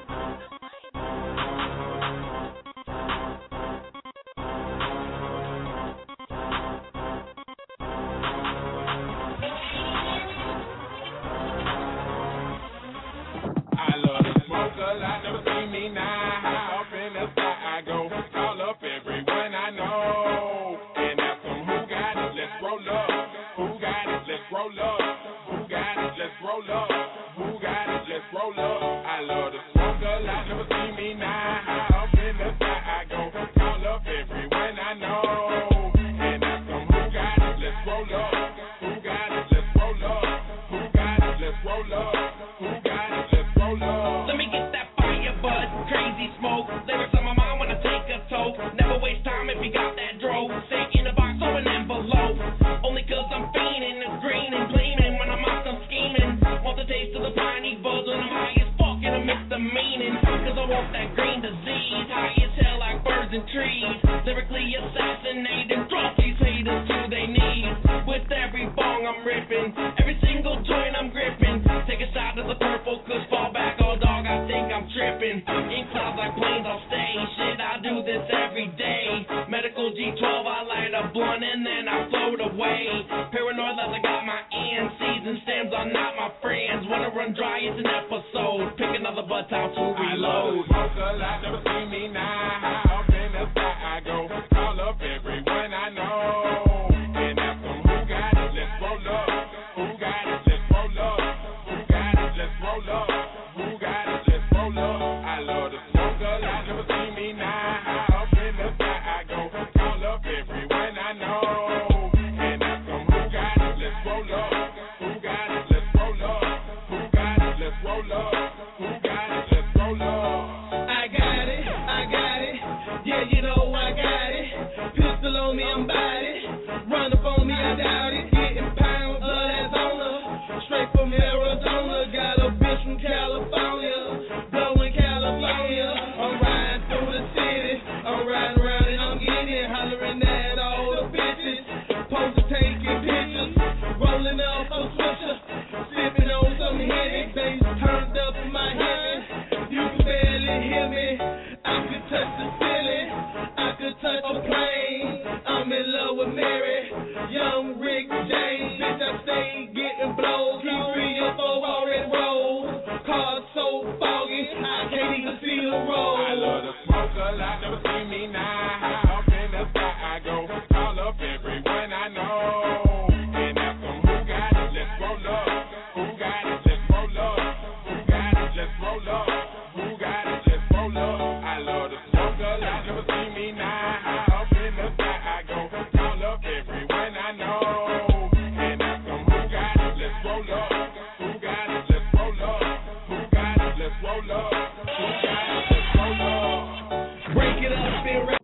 Speaker 2: I never see me now. How up in the sky I go. Call up everyone I know and ask them who got it. Let's roll up. Who got it? Let's roll up. Who got it? Let's roll up. Who got it? Let's roll up. I love the smoke a lot. Never see me now. How up in the sky I go. Call up everyone I know and ask them who got it. Let's roll up. Who got it? Let's roll up. Who got it? Let's roll up. Who got it? Let's roll up.
Speaker 12: Let me get that fire bud, crazy smoke. Lyrics on my mind when I take a toke. Never waste time if you got that drove. Say in a box or an envelope. Only cause I'm fiending and green and gleaming. When I'm out, I'm scheming. Want the taste of the piney buzz when I'm high as fuck and I miss the meaning. Cause I want that green disease. High as hell like birds and trees. Lyrically assassinating. Drop these haters to they knees. With every bong I'm ripping. Every single joint I'm gripping. Take a shot of the purple kush, fall back, oh dog, I think I'm tripping. In clouds like planes on stage, shit, I do this every day. Medical G twelve, I light a blunt and then I float away. Paranoid as I got my E N Cs and stems are not my friends. Wanna run dry, it's an episode. Pick another butt out to reload.
Speaker 2: I love the smoke a lot, never see me now. How up in the sky I go. Call up everyone I know and ask them who got it. Let's roll up. Who got it? Let's roll up. Who got it? Let's roll up. Who got it? Let's roll up. I love the smoke a lot, never see me now. How up in the sky I go. Call up everyone I know and ask them who got it. Let's roll up. Who got it? Let's roll up. Who got it? Let's roll up. Who got it? Let's roll up.
Speaker 12: I got it, I got it. Yeah, you know I got it. Pistol on me, I'm bout it. Run up on me, I doubt it. Getting pounds of that zona. Straight from Arizona. Got a bitch from California. Blowing California. I'm riding through the city. I'm riding around and I'm getting hollering at all the bitches. Posting, taking pictures. Rolling up a switcher. Sipping on some Henny. Bass turned up in my hand. You can barely hear me. I could touch the ceiling. I could touch a plane. I'm in love with Mary. Young Rick James. Bitch, I stay getting blows. Keep three or four already roll. Cars so foggy, I can't even see the road.
Speaker 2: I love the smoke a lot, never see me now. How up in the sky I go. Call up everyone I know and ask them who got it. Let's roll up. Who got it? Let's roll up. Who got it? Let's roll up. Who got it? Let's roll up. I love the smoke a lot, never see me now. How up in the sky I go. Call up everyone I know and ask them who got it. Let's roll up. Who got it? Let's roll up. Who got it? Let's roll up. Who got it? Let's roll up.
Speaker 12: Break it up and rap.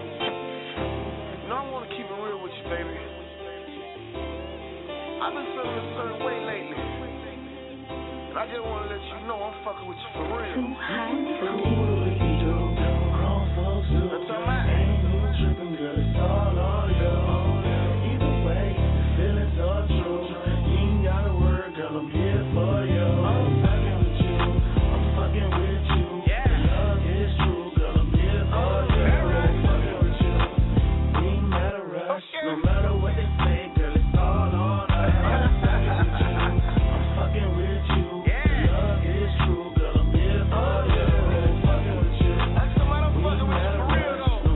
Speaker 14: You know, I want to keep it real with you, baby. I've been feeling a certain way lately. And I just want to let you know I'm fucking with you for real. Too high, that's all right. Ain't no tripping, girl, it's all on you. Either way, feelings are true. You ain't gotta worry, girl, I'm here for you. I'm fucking with you. I'm fucking with you. Yeah. Love is true, girl, I'm here for you. I'm fucking with you. We ain't got to rush. No matter what they say, girl, it's all on us. I'm fucking with you. I'm fucking with you. Yeah. Love is true, girl, I'm here for you. I'm fucking with you. That's the motherfucker with you for real, though.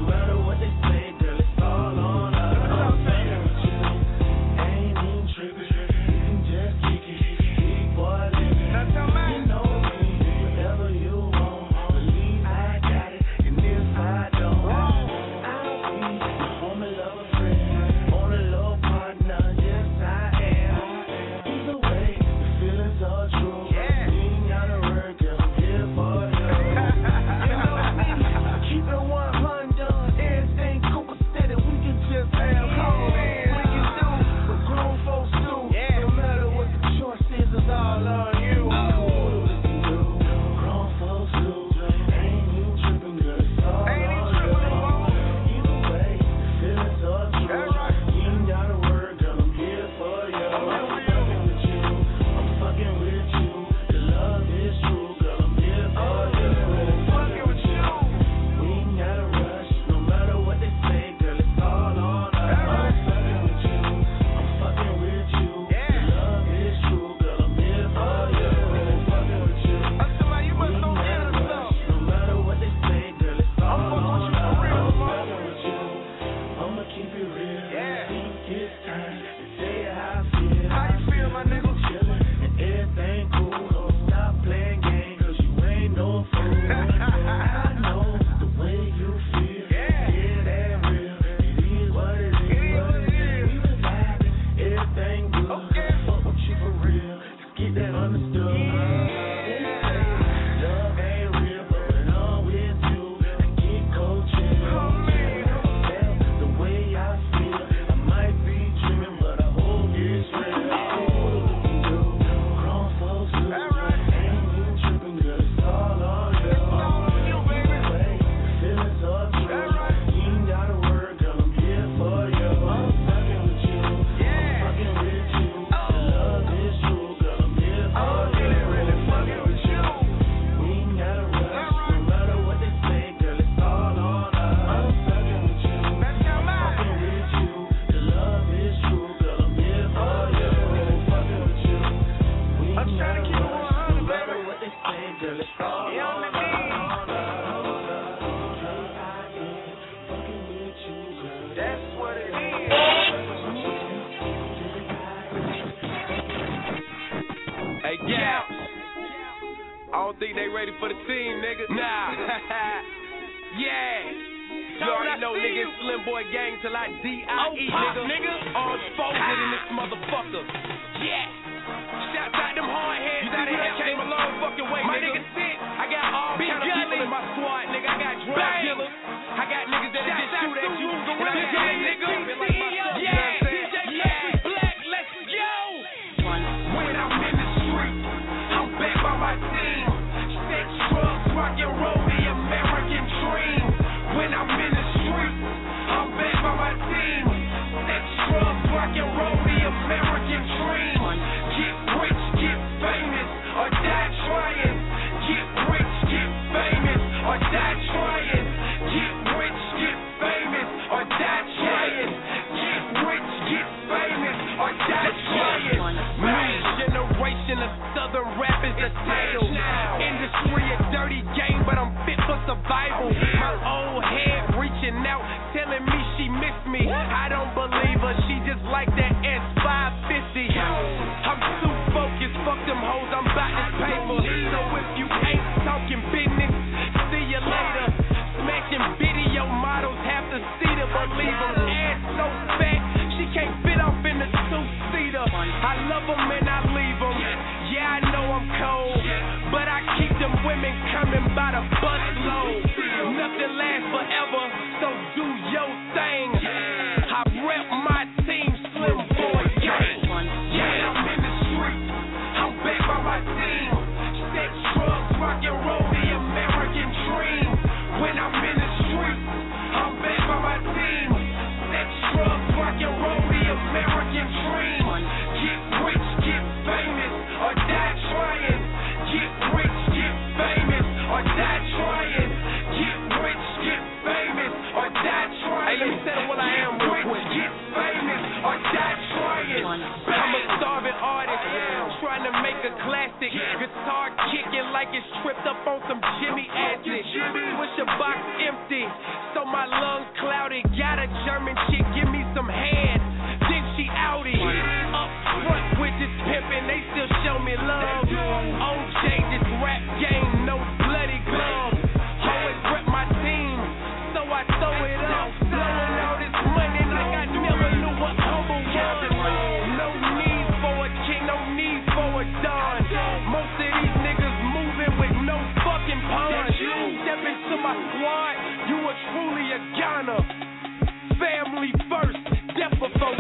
Speaker 6: squad, you are truly a Ghana. Family first, death before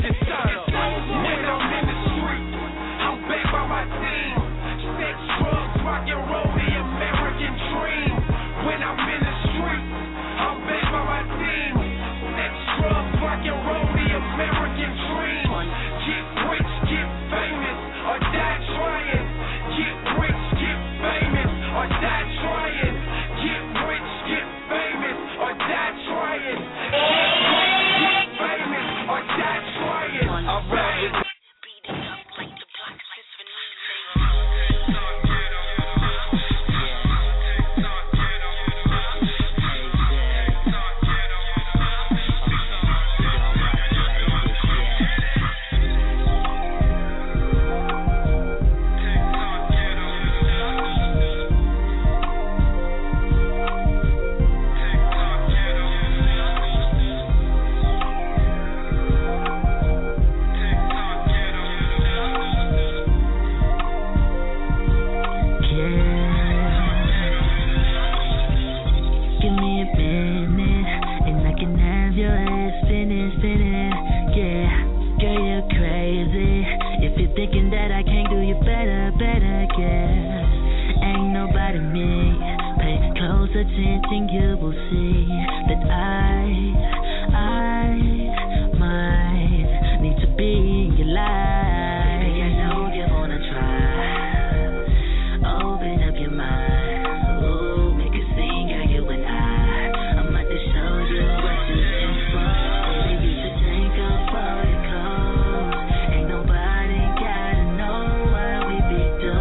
Speaker 15: attention, you will see that I, I might need to be in your life. Baby, I know you wanna try. Open up your mind. Ooh, make a scene, girl, you and I. I'm about to show you what you're in for. Baby, you should take off all your clothes. Ain't nobody gotta know what we be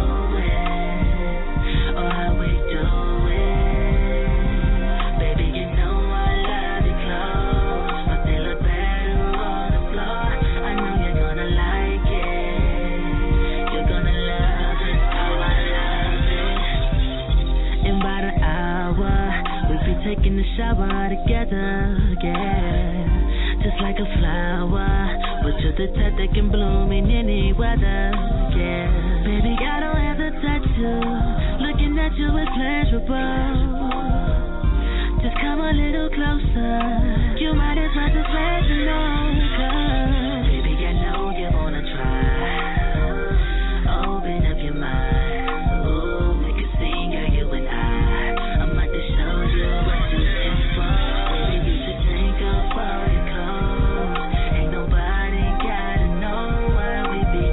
Speaker 15: doing or how we do it. Baby, you know I love your clothes, but they look better on the floor. I know you're gonna like it. You're gonna love it how I love it. In about an hour, we'll be taking a shower together, yeah. Just like a flower, but you're the type that can bloom in any weather, yeah. Baby, I don't have to touch you. Looking at you is pleasurable. Just come a little closer. You might as well just let me know, 'cause baby, I know you wanna try. Open up your mind. Ooh, make a scene, girl, you and I. I'm about to show you what you're in for. Baby, you should take off all your clothes. Ain't nobody gotta know what we be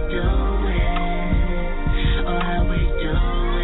Speaker 15: doing or how we do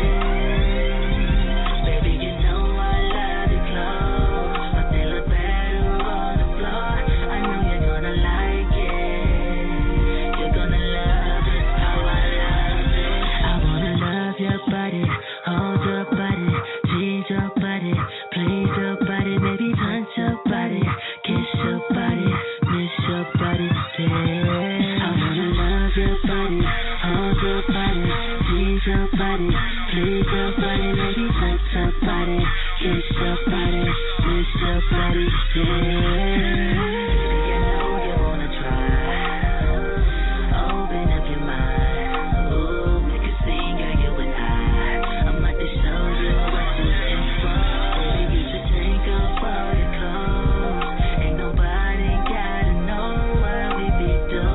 Speaker 15: it. Baby, you know I love your clothes, but they look better on the floor. I know you're gonna like it. You're gonna love it how I love it. I wanna love your body, hold your body, tease your body, please your body, maybe touch your body, kiss your body, miss your body, yeah. I wanna love your body, hold your body, tease your body, please your body, maybe touch your body, kiss your body, miss your body, yeah. Baby, I know you wanna try. Open up your mind. Ooh, make a scene, girl, you and I. I'm about to show you what you're in for. Baby, you should take off all your clothes. Ain't nobody gotta know what we be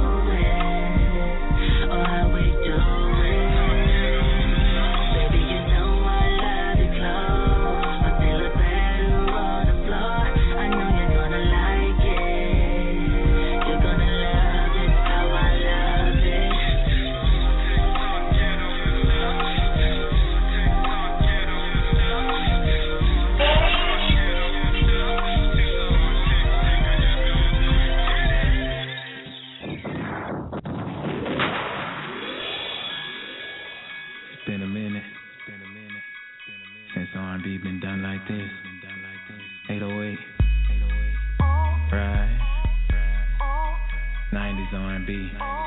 Speaker 15: doing or how we do it. Baby, you know I love your clothes, but they look better on the floor. I know you're gonna like it. You're gonna love it how I love it.
Speaker 16: It's been a minute since R and B been done like this. eight oh eight, right? nineties R and B.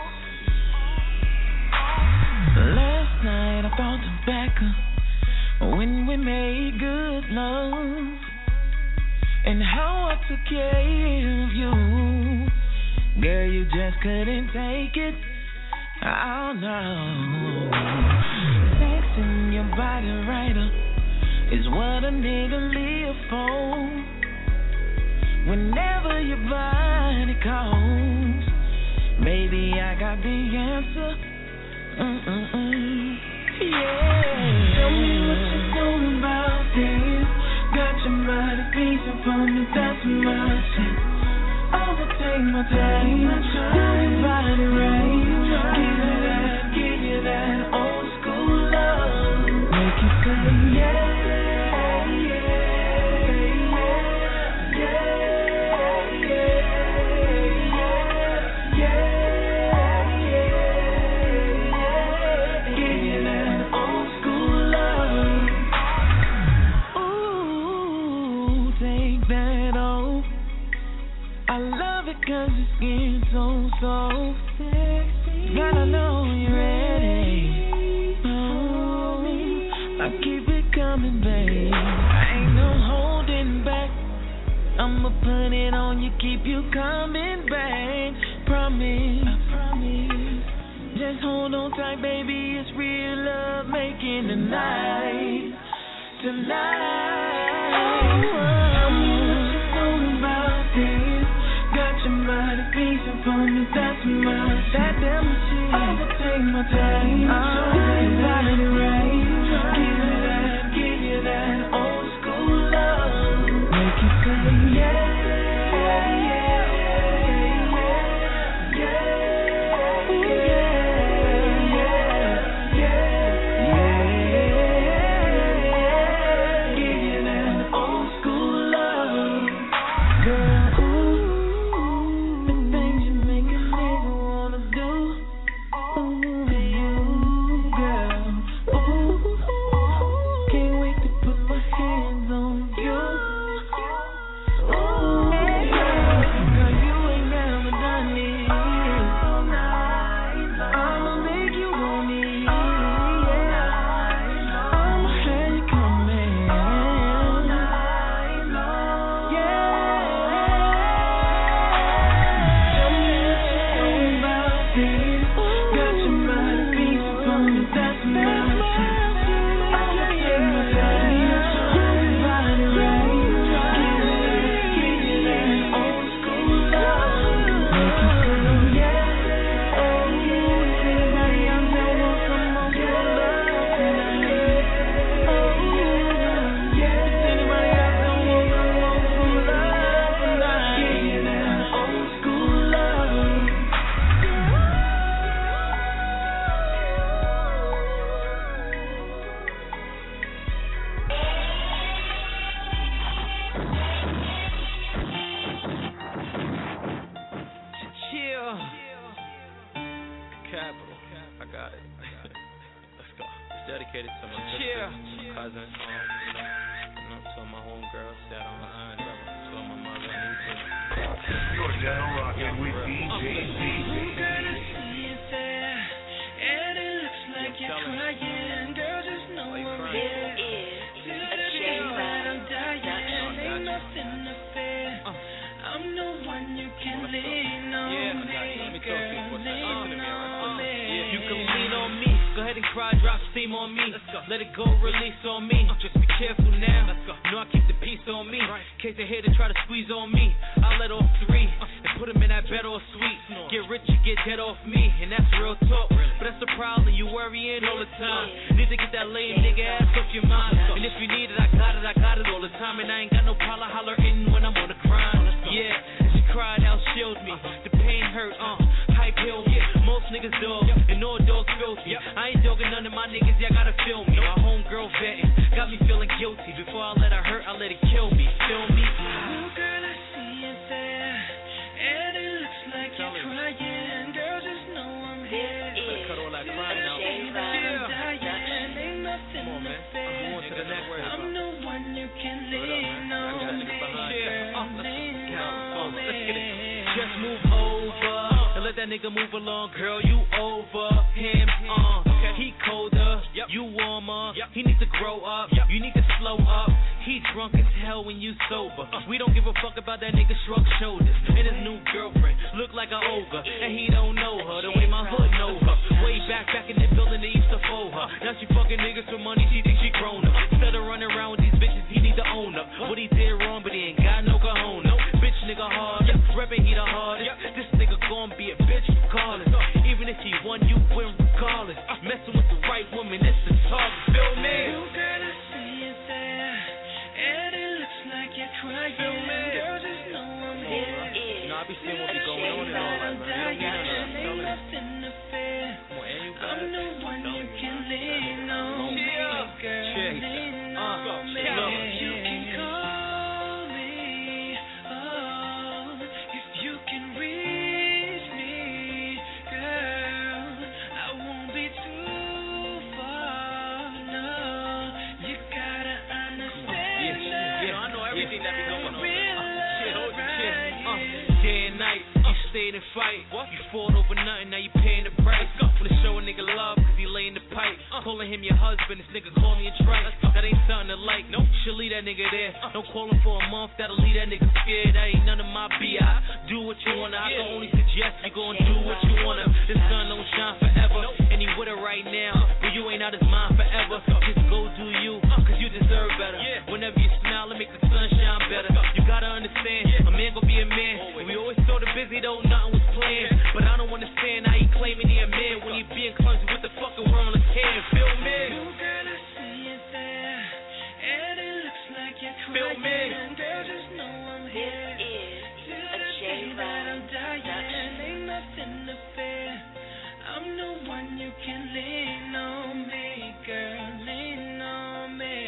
Speaker 17: Last night I thought back when we made good love and how I took care of you. Girl, you just couldn't take it. Oh no. Sexing your body right up is what a nigga live for. Whenever your body calls, baby, I got the answer. Mm-mm-mm. Yeah. Tell me what you know about this. Got your body beating for me, that's my shit. I'ma take my time, do your body right. Give you that, give you that old school love. Make you say yeah. Cause your skin so soft, gotta know you're ready. Oh, I keep it coming, babe. I ain't no holding back. I'ma put it on you, keep you coming back. Promise, I promise. Just hold on tight, baby. It's real love making the night tonight. Oh, tell me what you know about this. Somebody beating for me, that's my that damn shit. I'ma take my time, oh, got it right. Give you that, give you that old school love.
Speaker 18: to my sister, yeah. my cousin, um, you know, you know, to my homegirls that on the line, to my mother, and
Speaker 2: You're down rocking with D J Z.
Speaker 17: Girl, I see it there, and it looks like you're crying. Girl, just know I'm here. Till the day that I'm dying, ain't nothing to fear. I'm the one you can lean on, me, girl, lean on me.
Speaker 19: You can lean on me, go ahead and cry, drop steam on me. Let it go, release on me. Just be careful now. Know I keep the peace on me. In case they hate to try to squeeze on me, I let off three and put them in that bed all sweet. Get rich, you get dead off me, and that's real talk. But that's the problem, you worrying all the time. Need to get that lame nigga ass off your mind. And if you need it, I got it, I got it all the time. And I ain't got no problem hollering when I'm on the grind. Yeah, she cried out, shield me. The pain hurt, uh, hype hill me. Most niggas dog, and all dogs filthy. I ain't dogging none of my niggas, y'all gotta feel me. My homegirl vetting, got me feeling guilty. Before I let her hurt, I let it kill me. Feel me?
Speaker 17: Oh, girl, I see it there, and it looks like you're crying. Girl, just know I'm here.
Speaker 18: Cut all that crying out.
Speaker 17: I'm dying, ain't nothing to fear. I'm the one you can lean on, me, girl, lean on me.
Speaker 19: Just move over and let that nigga move along, girl. You over him, uh. He colder, you warmer. He needs to grow up, you need to slow up. He drunk as hell when you sober. We don't give a fuck about that nigga shrug shoulders. And his new girlfriend look like an ogre, and he don't know her the way my hood know her. Way back, back in the building they used to fold her. Now she fucking niggas for money, she thinks she grown up. Instead of running around with these bitches, he need to own up what he did wrong, but he ain't got no cojones. Bitch nigga hard, reppin' he the hardest. This nigga gon' be a bitch regardless. Even if he won, you win regardless. Messing with the right woman, it's the target. Feel me?
Speaker 17: You gotta see it there, and it looks like you're crying. Girl, just know I'm here.
Speaker 18: You know, I be seeing what be going on and all that, man. You don't need nothing.
Speaker 17: Ain't nothing to fear. I'm the one you can lean on, me, girl, lean on me. You can call me, oh, if you can reach me, girl, I won't be too far, no. You gotta understand
Speaker 19: Yeah,
Speaker 17: that.
Speaker 19: yeah, I know everything that be going on.
Speaker 17: Real
Speaker 19: Shit, hold
Speaker 17: love
Speaker 19: your shit.
Speaker 17: right
Speaker 19: Uh,
Speaker 17: here.
Speaker 19: day and night, you stayed and fight. You fought over nothing, now you paying the price. Wanna show a nigga love, cause he lay in the pipe. Calling him your husband, this nigga call me a trite. That ain't something to like, nope. Should leave that nigga there. Don't call him for a month, that'll leave that nigga scared. That ain't none of my B I. Do what you wanna, I can only suggest you gon' do what you wanna. This sun don't shine forever, and he with her right now. But you ain't out his mind forever. Just go do you, cause you deserve better. Whenever you smile, it make the sun shine better. You gotta understand, a man gon' be a man. And we always thought it busy though, nothing was planned. But I don't understand how he claiming he a man when he being clumsy with the fucking world in his hand. Feel me?
Speaker 17: You gotta see it there, and it looks like you're
Speaker 19: Feel
Speaker 17: crying.
Speaker 19: me?
Speaker 17: Girl, just know I'm here. Till the day that I'm dying, ain't nothing to fear. I'm the one you can lean on, me, girl, lean on me.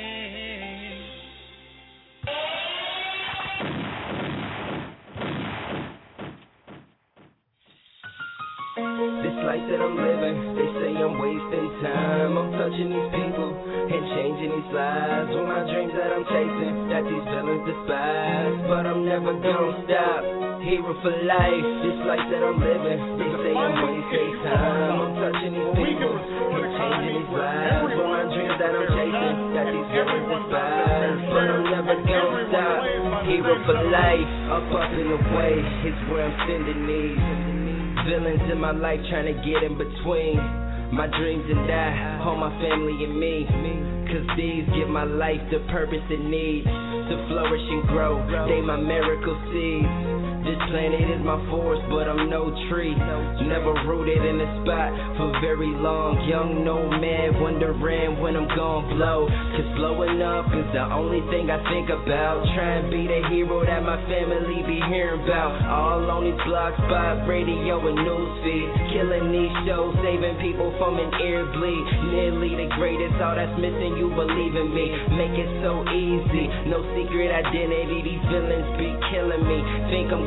Speaker 20: This life that I'm living, they say I'm wasting time. I'm touching these people and changing these lives. With my dreams that I'm chasing, that these villains despise. But I'm never gonna stop, hero for life. This life that I'm living, they say I'm wasting time. I'm touching these people and changing these lives. With my dreams that I'm chasing, that these villains despise. But I'm never gonna stop, hero for life. Up, up and away is where I'm sending these villains in my life trying to get in between my dreams and die, all my family and me. Cause these give my life the purpose it needs to flourish and grow. They my miracle seeds. This planet is my forest, but I'm no tree. Never rooted in a spot for very long. Young nomad, wondering when I'm gon' blow. Cause blowing up is the only thing I think about. Try and be the hero that my family be hearing about. All on these block spot, radio and news feeds. Killing these shows, saving people from an ear bleed. Nearly the greatest, all that's missing, you believe in me. Make it so easy, no secret identity. These villains be killing me. Think I'm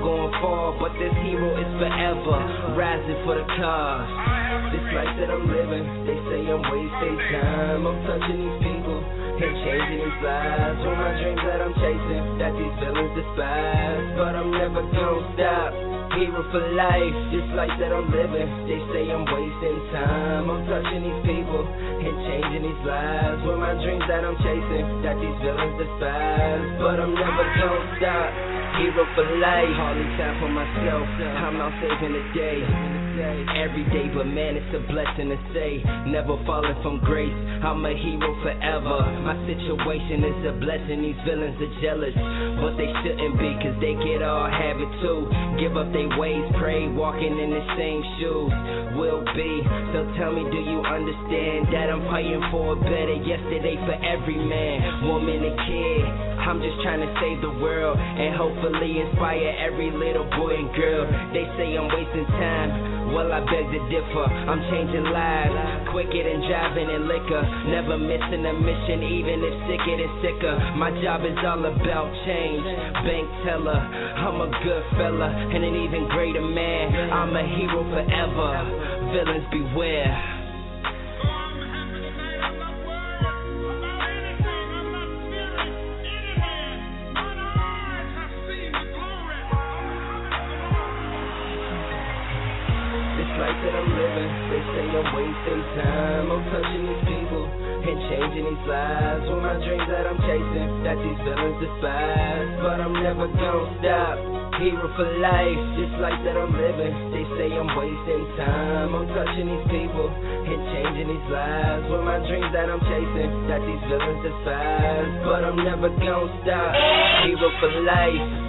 Speaker 20: going far, but this hero is forever rising for the cause. This life that I'm living, they say I'm wasting time. I'm touching these people and changing these lives. With my dreams that I'm chasing, that these villains despise. But I'm never gonna stop. Hero for life, this life that I'm living. They say I'm wasting time. I'm touching these people and changing these lives. With my dreams that I'm chasing, that these villains despise. But I'm never gonna stop. Hero for life, hardly time for myself. I'm out saving the day. Every day, but man, it's a blessing to say. Never falling from grace, I'm a hero forever. My situation is a blessing, these villains are jealous. But they shouldn't be, cause they get all have it too. Give up their ways, pray, walking in the same shoes. Will be, so tell me, do you understand that I'm fighting for a better yesterday for every man, woman, and kid? I'm just trying to save the world and hopefully inspire every little boy and girl. They say I'm wasting time, well I beg to differ. I'm changing lives, quicker than driving in liquor. Never missing a mission, even if sicker than sicker. My job is all about change, bank teller. I'm a good fella and an even greater man. I'm a hero forever, villains beware. That I'm living, they say I'm wasting time. I'm touching these people and changing these lives. With my dreams that I'm chasing, that these villains despise. But I'm never gonna stop. Hero for life, this life that I'm living. They say I'm wasting time. I'm touching these people and changing these lives. With my dreams that I'm chasing, that these villains despise. But I'm never gonna stop. Hero for life.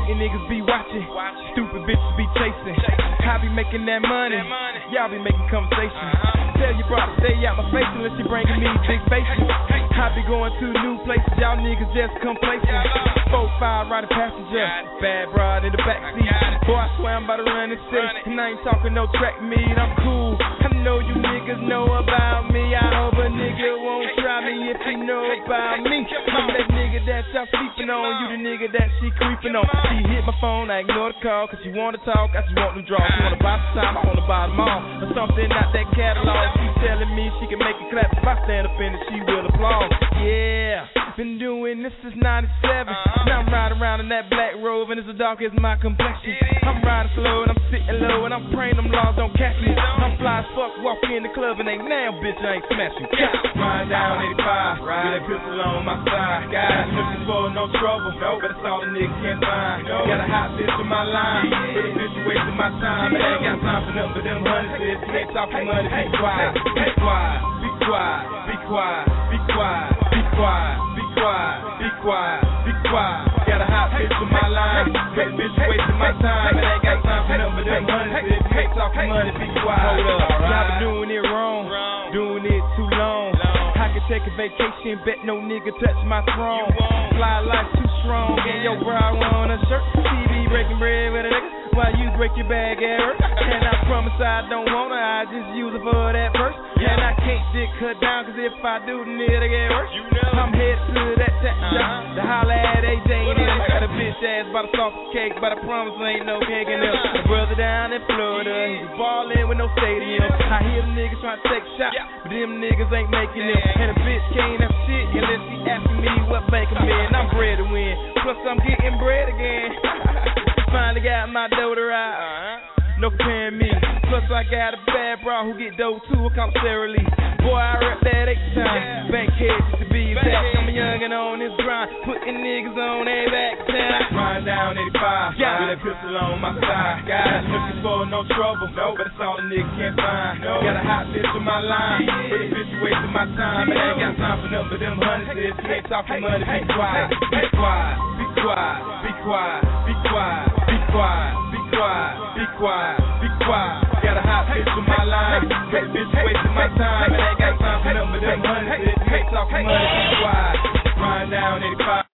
Speaker 6: hating niggas be watching. Stupid bitches be chasing. I be making that money. Y'all be making conversation. Tell your brother stay out my face unless you bringing me big faces. I be going to new places. Y'all niggas just complacent. Four, five, ride a passenger. Bad broad in the backseat. Boy, I swear I'm about to run this city. And I ain't talking no track meet. I'm cool. I know you niggas know about me. I hope a nigga won't try me if he know about me. I'm that nigga that y'all sleeping on. You the nigga that she creeping on. She hit my phone, I ignore the call. Cause she wanna talk, I just want them draws. She wanna buy some time, I wanna buy them all. Or something out that catalog. She telling me she can make it clap. If I stand up in it, she will applaud. Yeah, been doing this since ninety-seven. Now I'm riding around in that black robe and it's as dark as my complexion. I'm riding slow and I'm sitting low and I'm praying them laws don't catch me. I'm fly as fuck, walk in the club and ain't now, bitch, I ain't smashing. Riding down eighty-five, with that pistol on my side. Guys looking for no trouble, no, but it's all a nigga can't find. Got a hot bitch in my line, but a bitch wasting my time. But I ain't got time for nothing but them hundreds. If you ain't talking money, be quiet, be quiet, be quiet, be quiet, be quiet, be quiet, be quiet, be quiet, be quiet. Got a hot bitch in my line, but a bitch wasting my time. But I ain't got time for nothing but them hundreds. If you ain't talking money, be quiet. Hold up, y'all been doing it wrong, doing it too long. I can take a vacation, bet no nigga touch my throne. Fly life too strong, and your bra on a shirt. T V breaking bread with a nigga while you break your bag at her. And I promise I don't want her, I just use her for that purse. And I can't dick her down, cause if I do, then it'll get worse. I'm headed to that tech shop to holler at A J and them. I got a bitch ass by the soft cake, but I promise ain't no cake in them. My brother down in Florida, he's ballin' with no stadium. I hear them niggas trying to take shots, but them niggas ain't making them. And a bitch can't have shit unless she asking me what bank I'm in. I'm bred to win, plus I'm getting bread again. Finally got my daughter out. No comparing me. Plus I got a bad bra who get dope too, unnecessarily. Boy, I rep that eight times. Bankhead just to be exact. I'm a youngin' on this grind, putting niggas on a back town. Riding down eighty-five, yeah. With that pistol on my side. Guys looking for no trouble, no, but it's all a nigga can't find. No. Got a hot bitch in my line, but a bitch wasting my time. And I ain't got time for nothing but them hundreds. If you ain't talking money, be quiet, be quiet, be quiet, be quiet, be quiet, be quiet, be quiet, be quiet, be quiet. Got a hot bitch in my line, but a bitch wasting my time. And I ain't got time for nothing but them hundreds. If you ain't talking money, be quiet. Riding down eighty-five.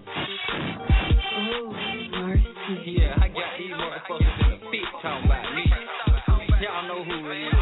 Speaker 21: Yeah, I got these motherfuckers in the feet talking about me. Y'all know who it is.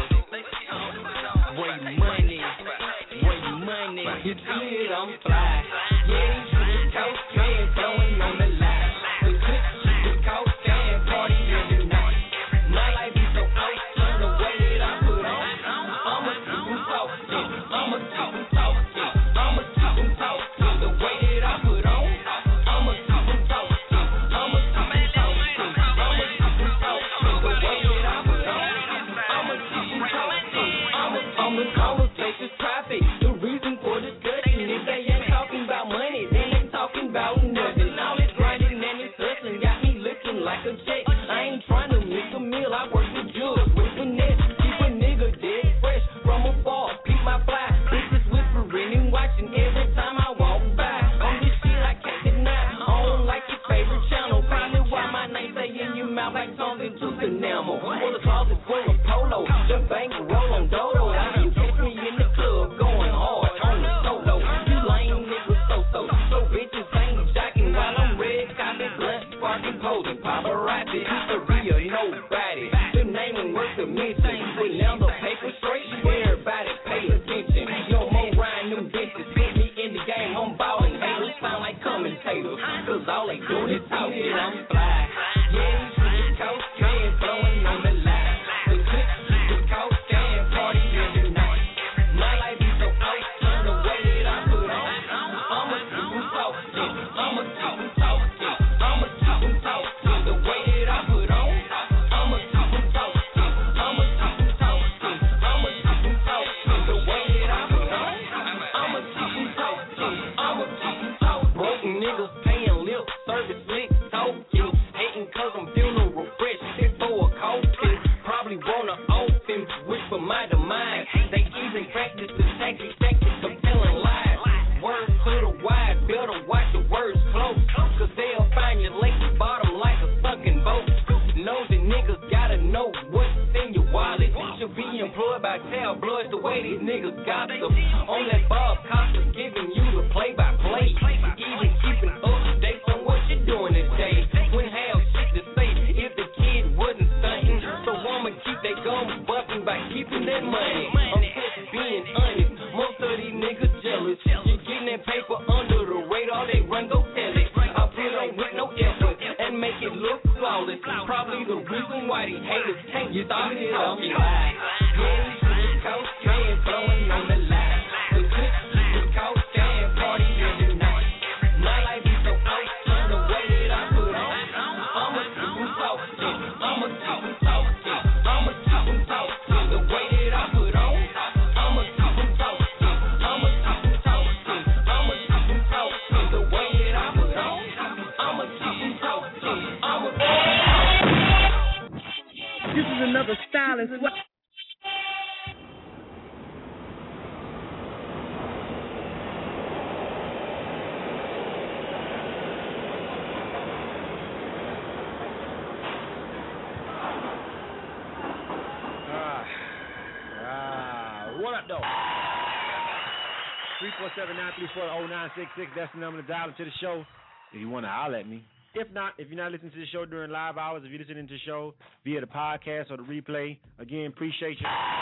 Speaker 21: Where your money, where your money. You good, I'm fly. Yeah, you coast man blowing on the line. The clip, the coast stand party every night. My life is so awesome, the way that I put on. I'ma keep them talking, I'ma keep them talking, I'ma keep them talking. The way that I put on, I'ma keep them talking, I'ma keep them talking, I'ma keep them talking. The way that I put on, I'ma keep them talking. I'ma, I'ma, I'ma take this traffic. The reason for discussion is they ain't talking about money, they ain't talking about nothing. All this grinding and this hustling got me looking like a check. I ain't trying to make a meal, I work with jugs, with finesse. Keep a nigga dead fresh from afar. Keep my fly, bitches whispering and watching every time I walk by. On this shit I can't deny, I don't like your favorite channel. Probably why my name stay in your mouth like tongue into enamel. Or the closet full of polo, the bank roll on dodo. I you catch me in the club going hard on the solo. You lame niggas so-so, so bitches ain't jacking while I'm red, copy, blunt, sparking, posing, paparazzi, pizzeria, nobody. The name and worth the mention, with now the paper straight, everybody pay attention. No more riding them bitches, get me in the game, I'm ballin', haters sound like commentators, cause all they do is talking, I'm fly. Yeah, you coast man blowing on the line. The clip, the coast stand party every night. My life is so awesome, the way that I put on. I'ma keep them talking, I'ma keep them talking, I'ma keep them talking. The way that I put on, I'ma keep them talking, I'ma keep them talking, I'ma keep them talking. The way that I put on, I'ma keep them talking, I'ma keep them talking. Broke niggas paying lip service, lick talking, hating cause I'm feeling refreshed. They throw a coffin, probably wanna open, wish for my demise. They even practice the tactic, tactics of telling lies. Words to the wide, better watch the words close, cause they'll find you late bottom line.
Speaker 20: gossip. On that Bob Costa giving you the play-by-play. Even keeping updates on what you're doing today. Wouldn't have shit to say if the kid wasn't stunting. So I'ma keep that gum busting by keeping that money. I'm just being honest. Most of these niggas jealous. You getting that paper under the radar, they run, go tell it. I put on with no effort and make it look flawless. Probably the reason why these haters can't stop it off your line. Yeah, you should coach, man, blowing on the line. The clip, the coach, stand party every night. My life is so awesome, the way that I put on. I'ma keep them talking, I'ma keep them talking, I'ma keep them talking, the way that I put on. I'ma keep them talking, I'ma keep them talking, I'ma keep them talking, the way that I put on. I'ma keep them talking, I'ma.
Speaker 1: This is another style as well.
Speaker 4: three four seven, nine three four, oh nine six six. That's the number to dial into the show if you want to holler at me. If not, if you're not listening to the show during live hours, if you're listening to the show via the podcast or the replay, again, appreciate you.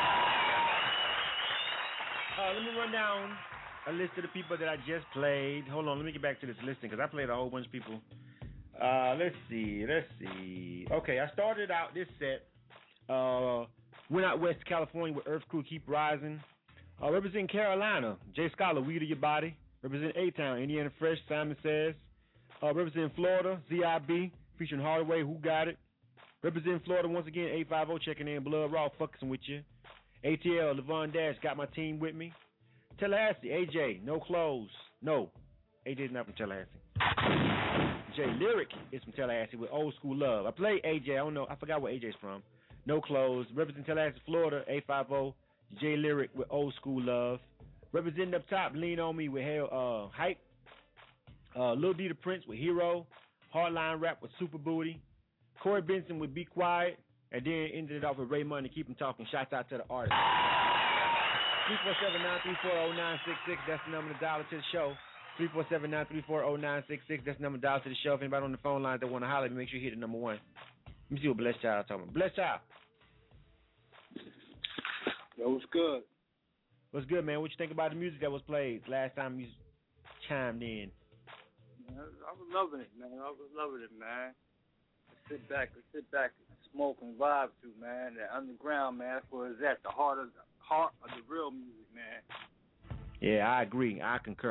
Speaker 4: Uh, let me run down a list of the people that I just played. Hold on, let me get back to this listing because I played a whole bunch of people. Uh, let's see, let's see. Okay, I started out this set. Uh, went out west to California with Earth Crew, Keep Rising. Uh, representing Carolina, Jay Scholar, Weed of Your Body. Representing A-Town, Indiana Fresh, Simon Says. Uh, representing Florida, Z I B, featuring Hardaway, Who Got It. Representing Florida, once again, eight five zero, checking in, Blood Raw, fucking with you. A T L, Levon Dash, got my team with me. Tallahassee, A J, No Clothes. No, A J's not from Tallahassee. Jay Lyric is from Tallahassee with Old School Love. I play A J, I don't know, I forgot where A J's from. No Clothes. Representing Tallahassee, Florida, eight five zero. Jay Lyric with Old School Love. Representing up top, Lean On Me with Hell, uh, Hype. Uh, Lil D the Prince with Hero. Hardline Rap with Super Booty. Corey Benson with Be Quiet. And then ended it off with Ray Money, Keep 'em Talking. Shouts out to the artist. three four seven, nine three four, oh nine six six. That's the number to dial to the show. three four seven, nine three four, oh nine six six. That's the number to dial to the show. If anybody on the phone lines that want to holler, make sure you hit the number one. Let me see what Blessed Child is talking about. Blessed Child.
Speaker 8: Yo, what's good?
Speaker 4: What's good, man? What you think about the music that was played last time you chimed in?
Speaker 8: Man, I was loving it, man. I was loving it, man. Sit back, sit back, smoke and vibe to, man. The underground, man. That's where it's at. The heart of the heart of the real music, man.
Speaker 4: Yeah, I agree. I concur.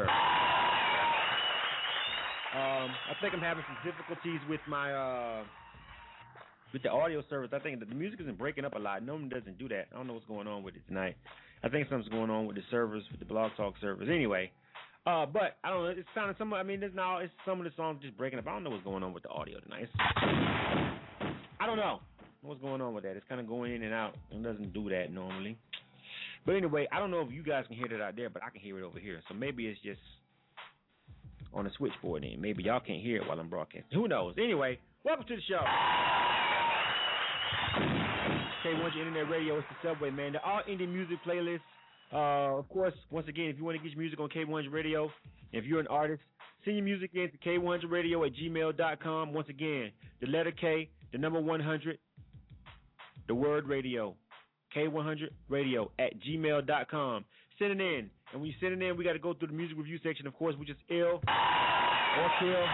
Speaker 4: Um, I think I'm having some difficulties with my uh, with the audio service. I think that the music isn't breaking up a lot. No one doesn't do that. I don't know what's going on with it tonight. I think something's going on with the servers, with the Blog Talk servers. Anyway, uh, but I don't know. It's sounding some. I mean, there's now it's some of the songs just breaking up. I don't know what's going on with the audio tonight. It's, I don't know what's going on with that. It's kind of going in and out. It doesn't do that normally. But anyway, I don't know if you guys can hear it out there, but I can hear it over here. So maybe it's just on the switchboard then. Maybe y'all can't hear it while I'm broadcasting. Who knows? Anyway, welcome to the show. K one hundred Internet Radio, it's the Subway, man. The All Indian Music Playlist. Uh, of course, once again, if you want to get your music on K one hundred Radio, if you're an artist, send your music in to K one hundred radio at gmail dot com. Once again, the letter K, the number one hundred, the word radio. K one hundred radio at gmail dot com. Send it in. And when you send it in, we got to go through the music review section, of course, which is ill or kill.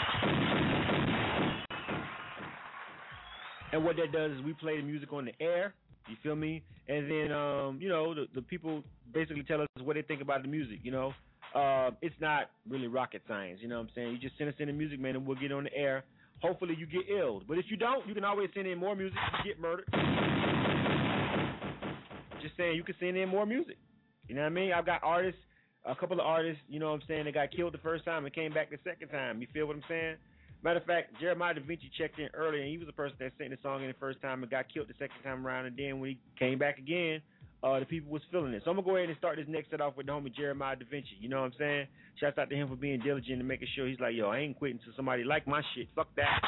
Speaker 4: And what that does is we play the music on the air. You feel me? And then, um, you know, the, the people basically tell us what they think about the music, you know. Uh, it's not really rocket science, you know what I'm saying? You just send us in the music, man, and we'll get on the air. Hopefully you get ill. But if you don't, you can always send in more music to get murdered. Just saying, you can send in more music. You know what I mean? I've got artists, a couple of artists, you know what I'm saying, that got killed the first time and came back the second time. You feel what I'm saying? Matter of fact, Jeremiah Da Vinci checked in earlier, and he was the person that sent the song in the first time and got killed the second time around. And then when he came back again, uh, the people was feeling it. So I'm going to go ahead and start this next set off with the homie Jeremiah Da Vinci. You know what I'm saying? Shouts out to him for being diligent and making sure he's like, yo, I ain't quitting until somebody like my shit. Fuck that.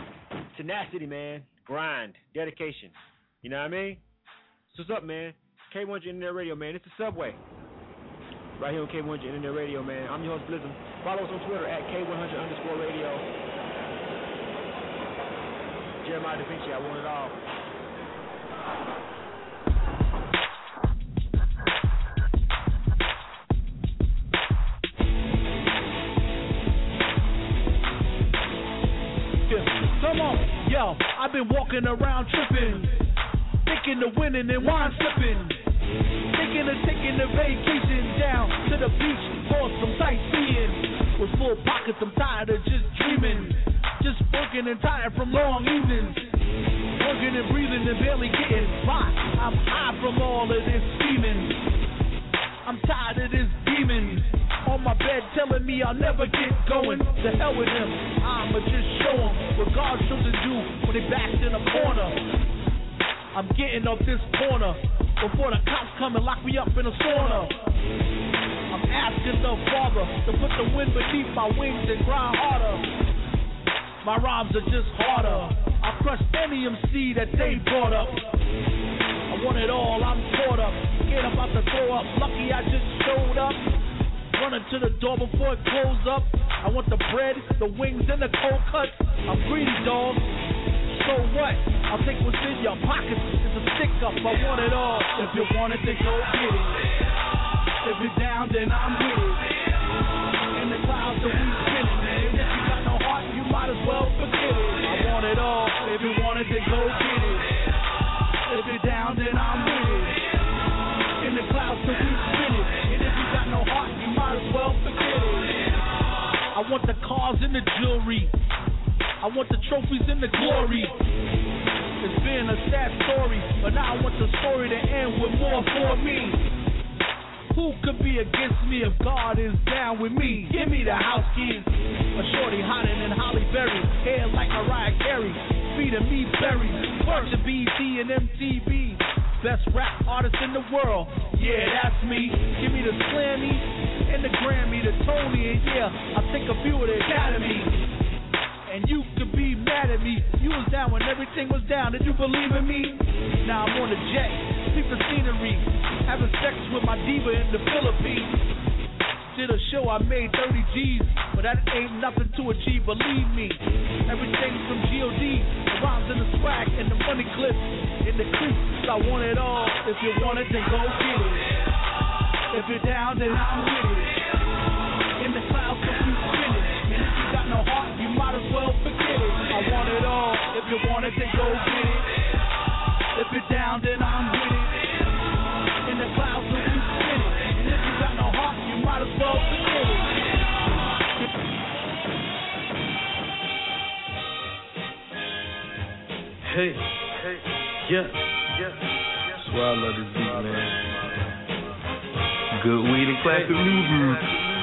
Speaker 4: Tenacity, man. Grind. Dedication. You know what I mean? So what's up, man? K K one hundred Internet Radio, man. It's the Subway. Right here on K one hundred Internet Radio, man. I'm your host, Blizzum. Follow us on Twitter at K one hundred underscore radio. Jeremiah Da Vinci, I want it all.
Speaker 3: Come on, yo, I've been walking around tripping, thinking of winning and wine sipping, thinking of taking a vacation down to the beach for some sightseeing. With full pockets, I'm tired of just dreaming, just working and tired from long evenings, working and breathing and barely getting by. I'm high from all of this scheming. I'm tired of this demon on my bed telling me I'll never get going. To hell with him, I'ma just show him what God's chosen to do when they backed in a corner. I'm getting off this corner before the cops come and lock me up in a sauna. I'm asking the Father to put the wind beneath my wings and grind harder. My rhymes are just harder. I crush any M C that they brought up. I want it all, I'm caught up. Scared about to throw up, lucky I just showed up. Running to the door before it closed up. I want the bread, the wings, and the cold cuts. I'm greedy, dog. So what? I'll take what's in your pockets. It's a stick up, I want it all. If you want it, then go get it. If you're down, then I'm with it. In the clouds, the we spinning. And if you got no heart, you might as well forget it. I want it all. If you want it, then go get it. If you're down, then I'm with it. In the clouds, the we spinning. And if you got no heart, you might as well forget it. I want the cars and the jewelry. I want the trophies and the glory. It's been a sad story, but now I want the story to end with more for me. Who could be against me if God is down with me? Give me the house keys. A shorty hotter than Holly Berry, hair like Mariah Carey, feeding me berries. Work to B T and M T V. Best rap artist in the world, yeah, that's me. Give me the Slammy and the Grammy, the Tony, and yeah, I'll take a few of the Academy. And you could be mad at me. You was down when everything was down. Did you believe in me? Now I'm on the jet, see the scenery, having sex with my diva in the Philippines. Did a show, I made thirty G's, but that ain't nothing to achieve, believe me. Everything from G O D, the rhymes and the swag, and the money clips, in the creeps. I want it all. If you want it, then go get it. If you're down, then I'm with it. In the clouds, so we spin it. And if you got no heart, you might as well forget it. I want it all. If you want it, then go get it. If you're down, then I'm with it. In the clouds, so we spin it. And if you got no heart, you might as well forget it.
Speaker 6: Hey, hey, yeah, yeah. That's why I love this beat, man. Good weed and classic music.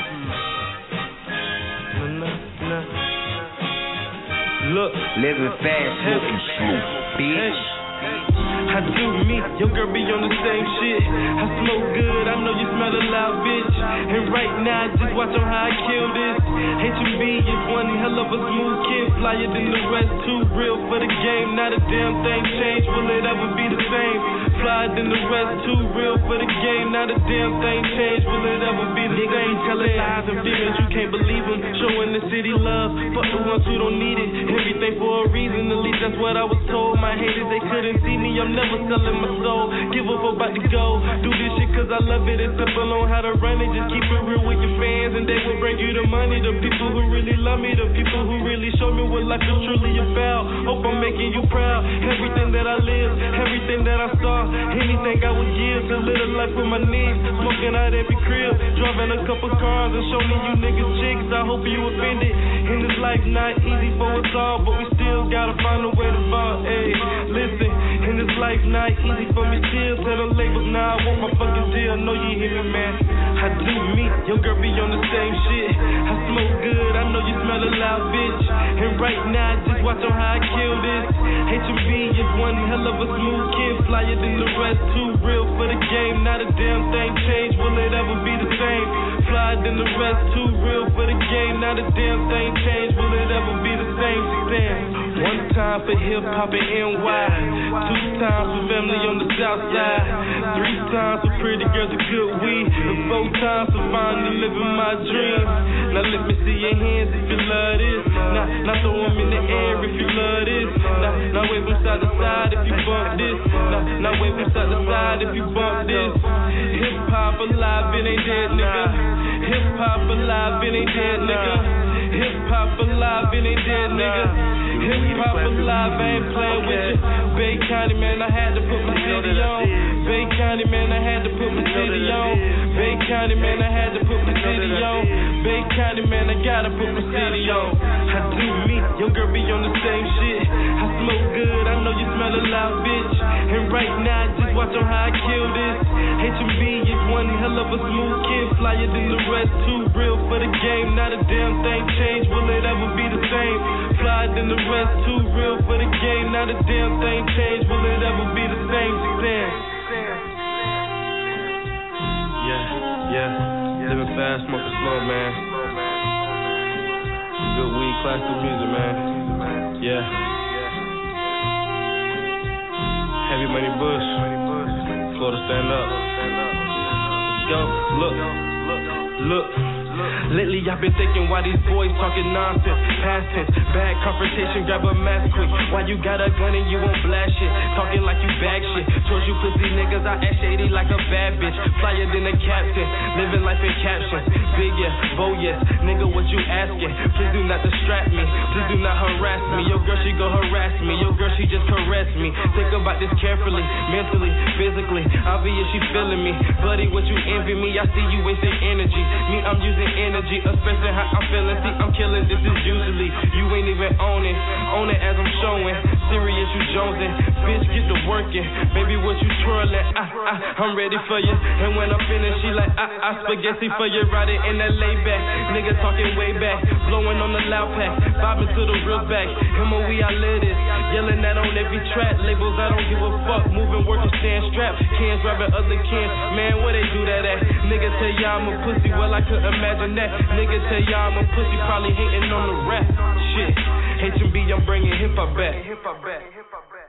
Speaker 6: Look, living fast, smoking slow, bitch. I do me, your girl be on the same shit. I smoke good, I know you smell a loud bitch. And right now, just watch on how I kill this. H M B is one hell of a smooth kid, flyer than the rest, too real for the game. Not a damn thing changed, will it ever be the same? Flyer than the rest, too real for the game. Not a damn thing changed, will it ever be the Niggas same? Telling lies and demons, you can't believe them. Showing the city love, fuck the ones who don't need it. Everything for a reason, at least that's what I was told. My haters, they couldn't see me, I'm never selling my soul. Give up about to go. Do this shit cause I love it. It's simple on how to run it. Just keep it real with your fans and they will bring you the money. The people who really love me, the people who really show me what life is truly about. Hope I'm making you proud. Everything that I live, everything that I saw, anything I would give to live a life with my knees. Smoking out every crib, driving a couple cars and showing you niggas chicks. I hope you offended. In this life not easy for us all, but we still gotta find a way to fall. Hey, listen, in this life not easy for me still. Tell the labels now I want my fucking deal. Know you hear me, man. I do me, your girl be on the same shit. I smoke good, I know you smell a loud bitch. And right now, just watch on how I kill this. H M B is one hell of a smooth kid, flyer than the rest, too real for the game. Not a damn thing changed, will it ever be the same? Flyer than the rest, too real for the game. Not a damn thing changed, will it ever be the same? Damn. One time for hip hop and N Y. Two times for family on the south side. Three times for pretty girls with good weed. And four times for finally living my dreams. Now let me see your hands if you love this. Now, now throw them in the air if you love this. Now, now wave them side to side if you bump this. Now, now wave them side to side if you bump this. Hip hop alive, it ain't dead, nigga. Hip hop alive, it ain't dead, nigga. Hip hop alive, it ain't dead, nigga. Hip hop alive, I ain't playing with you. Bay County, man, I had to put my city on. Bay County, man, I had to put my city on. Bay County, man, I had to put my city on. Bay County, man, I gotta put my city on. I do me, your girl be on the same shit. I smoke good, I know you smell a loud bitch. And right now, just watch on how I kill this. H M B is one hell of a smooth kid, flyer than the rest, too real for the game. Not a damn thing changed, will it ever be the same? Flyer than the rest, too real for the game. Not a damn thing changed, will it ever be the same? Damn. Yeah, yeah, living fast, smoking slow, man. Good weed, classical music, man. Yeah. Heavy Money Bush, Florida stand up. Let's go, look, look. Lately I've been thinking why these boys talking nonsense. Past tense, bad confrontation, grab a mask quick. Why you got a gun and you won't blast shit? Talking like you bag shit. Towards you pussy niggas, I act shady like a bad bitch. Flyer than a captain, living life in captions. Big yes, bow yes, nigga what you asking? Please do not distract me, please do not harass me. Your girl she go harass me, your girl she just caress me. Think about this carefully, mentally, physically. Obvious she feeling me, buddy what you envy me? I see you wasting energy, me I'm using energy, especially how I'm feeling. See, I'm killing this is usually. You ain't even own it, own it as I'm showing. Serious, you jonesing, bitch, get to working. Baby, what you twirling? I, I, I'm ready for you. And when I'm finished, she like, I, I spaghetti for you. Riding in that layback, nigga talking way back, blowing on the loud pack, bobbing to the real back. M O E, I live this, yelling that on every track. Labels, I don't give a fuck, moving, working, stand strapped. Cans grabbing other cans, man, where they do that at? Nigga tell y'all I'm a pussy, well I could imagine that. Nigga tell y'all I'm a pussy, probably hating on the rap. Shit, H M B, I'm bringing hip hop back. Hip hop back. Hip hop back.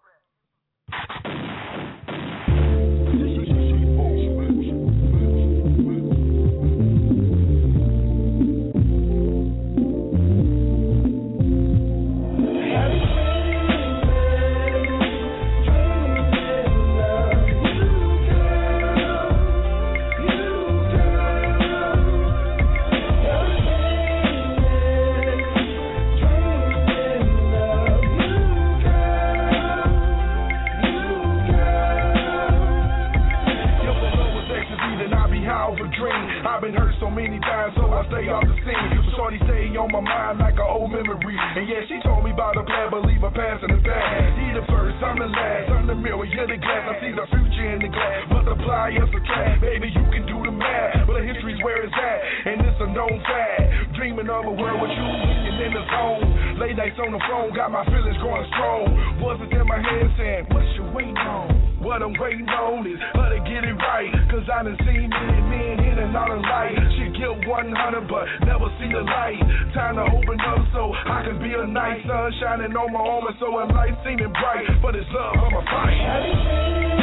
Speaker 2: I've been hurt so many times, so I stay off the scene. So shorty stay on my mind like an old memory. And yeah, she told me about a plan, believe her past in the past. He the first, I'm the last. I'm the mirror, you're the glass. I see the future in the glass. Multiply and subtract, baby, you can do the math. But the history's where it's at, and it's a known fact. Dreaming of a world with you, and in the zone. Late nights on the phone, got my feelings going strong. Voices in my head saying, what you waiting on? What I'm waiting on is her to get it right. Cause I done seen many men in and out of light. She get one hundred but never see the light. Time to open up so I can be a night. Sun shining on my armor so a light seeming bright. But it's love, I'ma fight.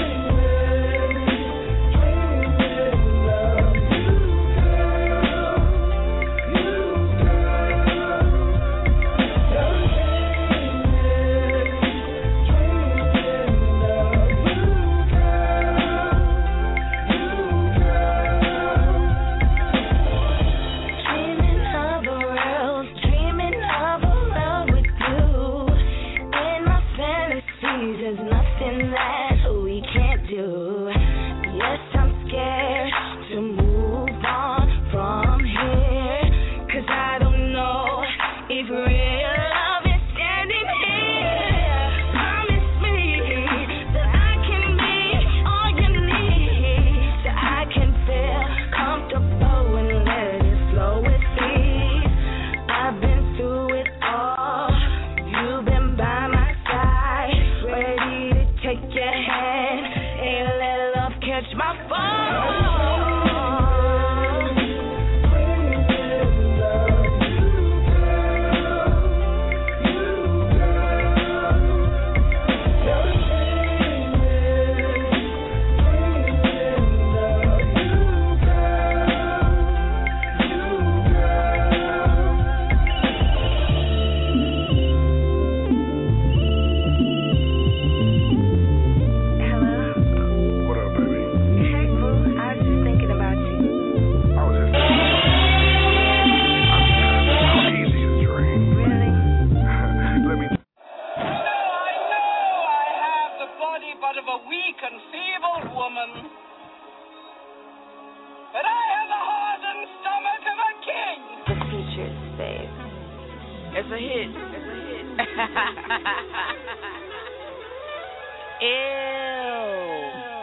Speaker 15: There's nothing that we can't do. Yes, I'm scared to move on from here. Cause I don't know if real love is standing here. Promise me that I can be all you need. That I can feel comfortable and let it flow with ease. I've been through it all. You've been by my side, ready to take your hand and let love catch my fall.
Speaker 7: It's a hit. It's a hit. Ew.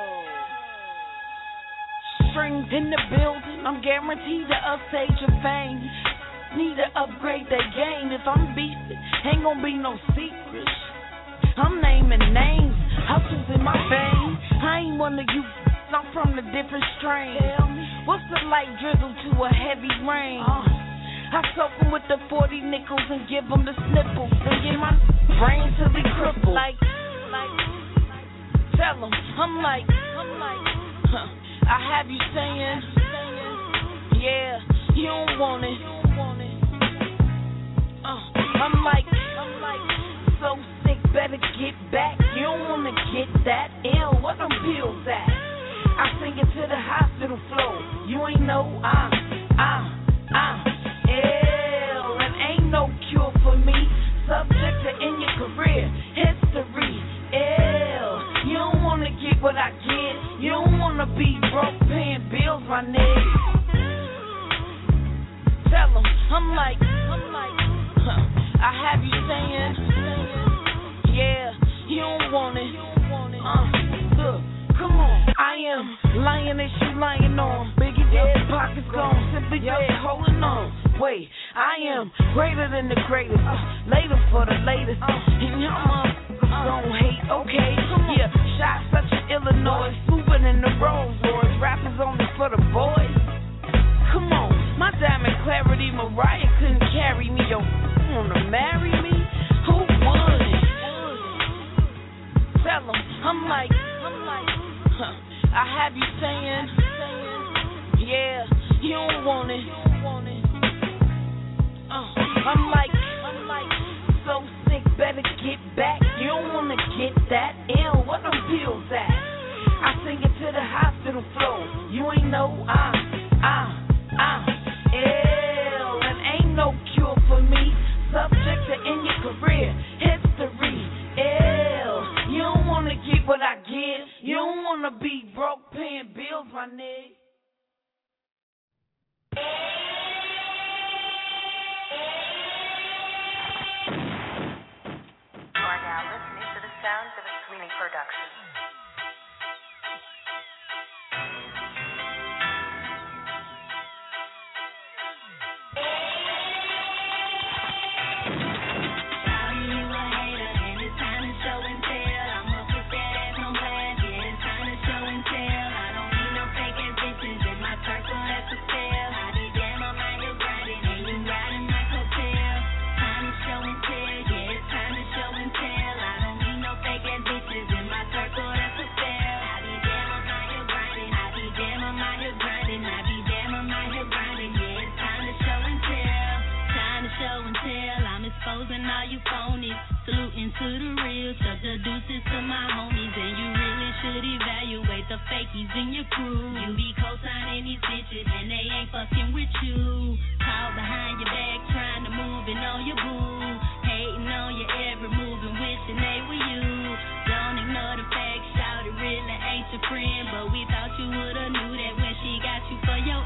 Speaker 7: Strings in the building. I'm guaranteed to upstage your fame. Need to upgrade their game. If I'm beefing, ain't gonna be no secrets. I'm naming names. Hustles in my veins. I ain't one of you. I'm from the different strain. What's the light drizzle to a heavy rain? Uh, I soak them with the forty nickels and give them the snipples and get my brain to be crippled. Like, like, tell them, I'm like, I'm like, huh, I have you saying, yeah, you don't want it. Uh, I'm like, I'm like, so sick, better get back. You don't wanna get that ill. What them pills at? I sing it to the hospital floor. You ain't know I'm, I'm, I'm ill. And ain't no cure for me. Subject to end your career. History, ill. You don't wanna get what I get. You don't wanna be broke paying bills, my nigga. Tell them, I'm like, I'm like, huh, I have you saying, yeah, you don't want it. Uh, look. Come on, I am lying that you lying on. Biggie dead, pockets gone, simply dead, holding on. Wait, I am greater than the greatest, uh, later for the latest. Uh, and y'all motherfuckers don't hate, okay? Yeah, shots such as Illinois, swooping in the Rolls Royce. Rappers only for the boys. Come on, my diamond clarity, Mariah couldn't carry me. Yo, you wanna marry me? Who would? Tell them, I'm like, I'm like. Huh, I have you saying, yeah, you don't want it. Uh, I'm like, I'm like, so sick, better get back. You don't wanna get that ill. What them pills at? I sing it to the hospital floor. You ain't know I'm, I'm, I'm ill, and ain't no cure for me. Subject to end your career. History, ill. You don't wanna get what I get. You don't wanna be broke paying bills, my nigga.
Speaker 22: You are now listening to the sounds of a Sweeney production.
Speaker 23: Exposing all you phonies, saluting to the real, stuff the deuces to my homies, and you really should evaluate the fakies in your crew. You be co-signing these bitches, and they ain't fucking with you. Call behind your back, trying to move in on your boo, hating on your every move and wishing they were you. Don't ignore the fact, shout it really ain't your friend, but we thought you would've knew that when she got you for your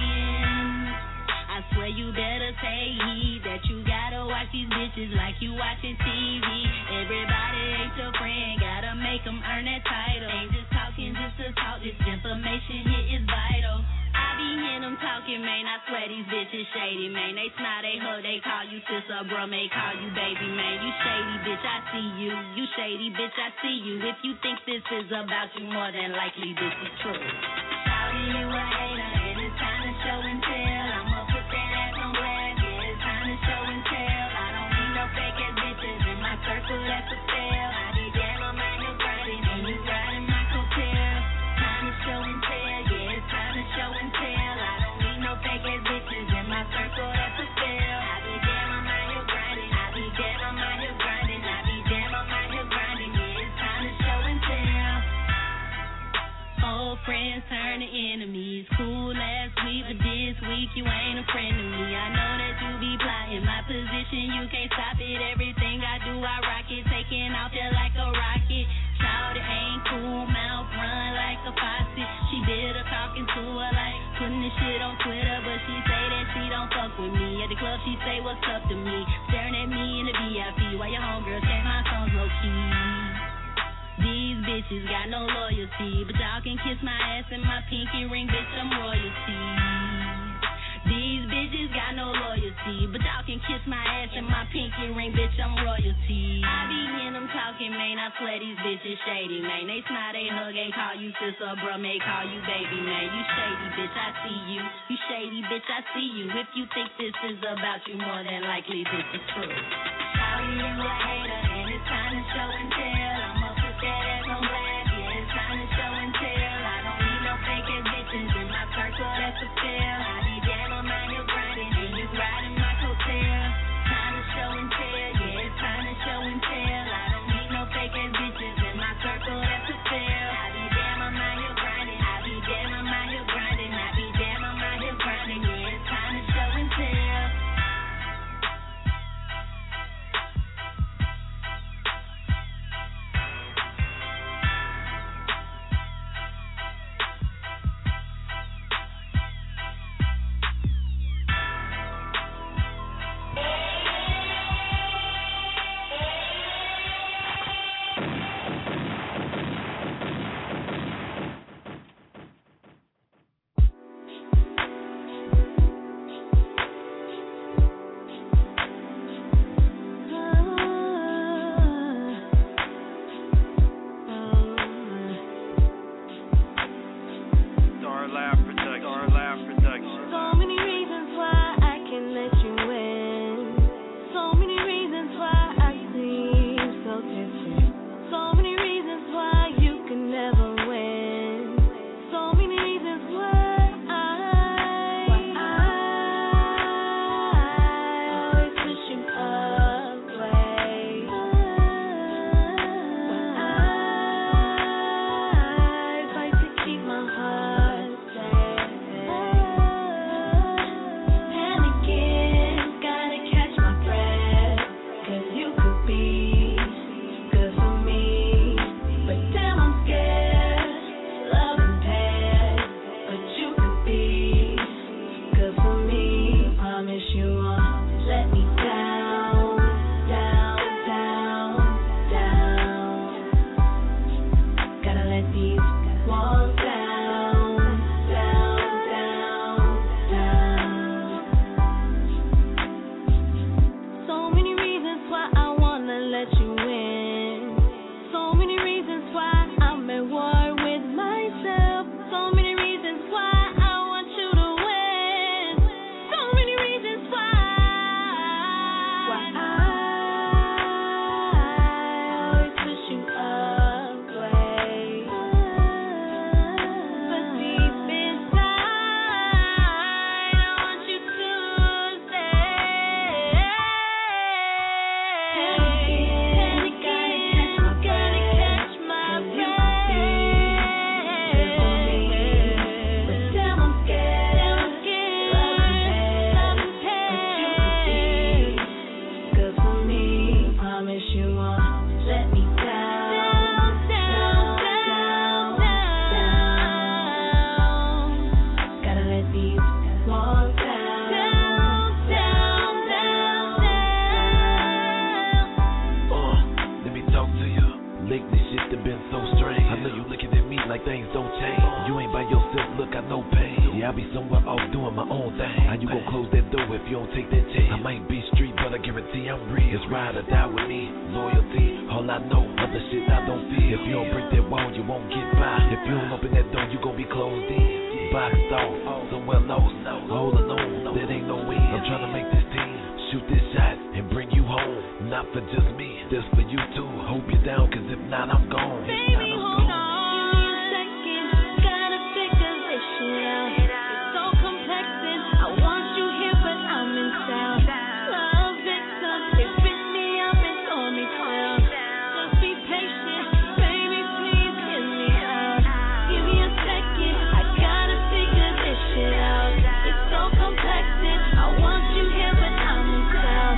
Speaker 23: end. I swear you better take heed that you gotta watch these bitches like you watching T V. Everybody ain't your friend, gotta make them earn that title. Ain't just talking just to talk, this information here is vital. I be hearing them talking, man, I swear these bitches shady, man. They smile, they hug, they call you sister, bro, may call you baby, man. You shady, bitch, I see you. You shady, bitch, I see you. If you think this is about you, more than likely this is true. Shouty, you a hater, and it's time to show and tell. I'ma put that ass on blast, yeah, it's time to show and tell. I don't need no fake ass bitches in my circle, that's a fail. I be damn, I'm out here grinding, and you riding my coattail. Time to show and tell, yeah, it's time to show and tell. I don't need no fake ass bitches in my circle, that's a fail. I be damn, I'm out here grinding, I be damn, I'm out here grinding, I be damn, I'm out here grinding, yeah, it's time to show and tell. Old friends turn to enemies. Cool last week, but this week you ain't a friend to me. I know that you be plotting my position, you can't stop it. Everything I do, I rock it, taking off just like a rocket. Shout it ain't cool, mouth run like a faucet. She did a talking to her like putting this shit on Twitter, but she say that she don't fuck with me. At the club she say what's up to me, staring at kiss my ass and my pinky ring, bitch, I'm royalty. These bitches got no loyalty, but y'all can kiss my ass and my pinky ring, bitch, I'm royalty. I be hearing them talking, man, I swear these bitches shady, man. They smile, they hug, they call you sister, bro, may call you baby, man. You shady, bitch, I see you. You shady, bitch, I see you. If you think this is about you, more than likely this is true. Shout you a hater, and it's time to show and tell. I'ma put that ass on blast, yeah, it's time to show and tell. I don't need no fake ass bitches in my circle, that's a fail. I be damn, I'm out here grinding, and you riding my coattail. Time to show and tell, yeah, it's time to show and tell. I don't need no fake ass bitches in my circle, that's a fail. I be damn, I'm out here grinding, I be damn, I'm out here grinding, I be damn, I'm out here grinding, yeah, it's time to show and tell.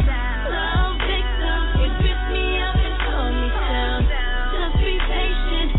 Speaker 23: Just be patient.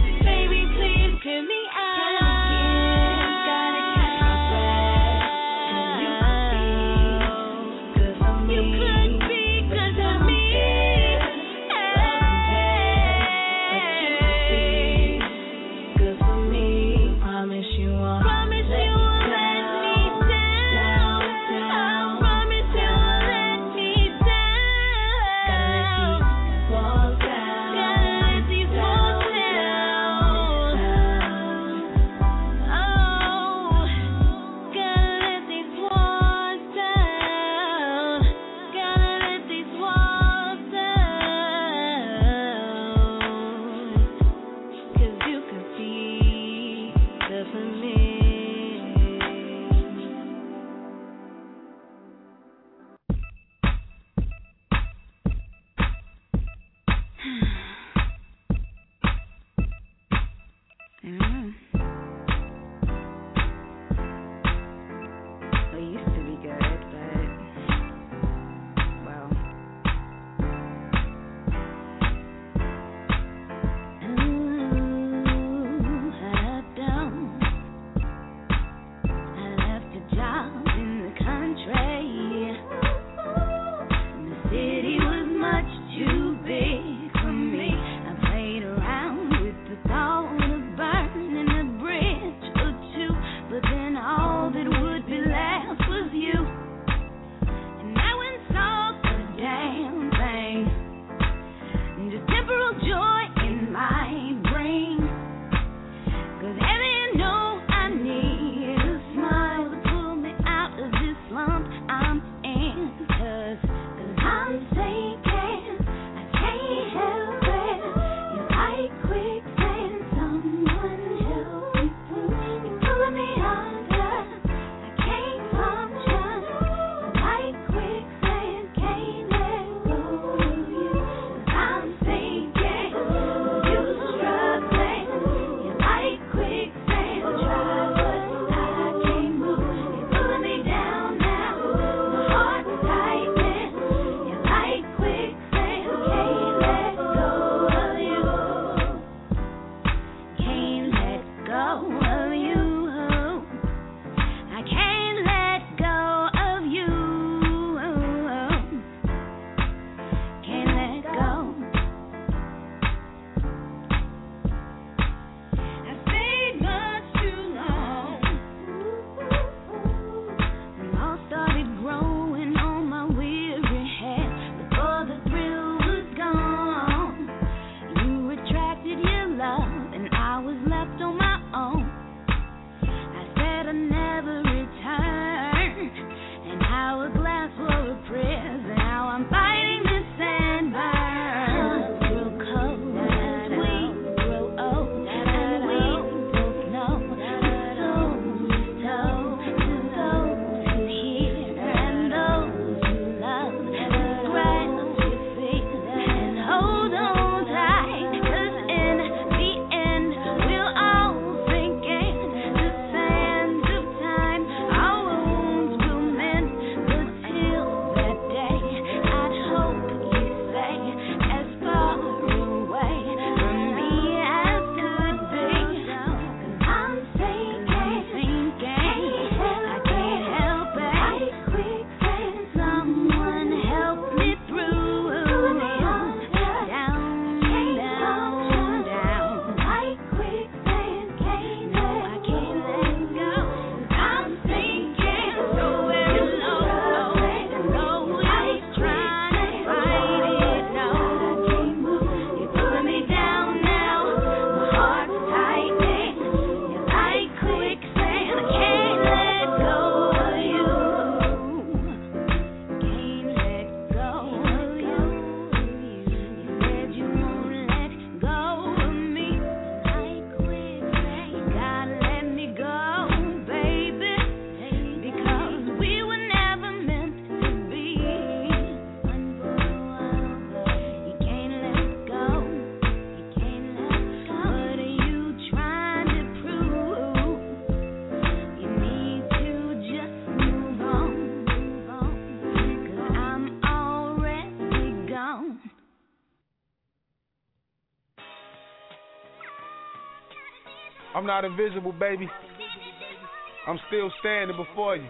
Speaker 9: I'm not invisible, baby. I'm still standing before you.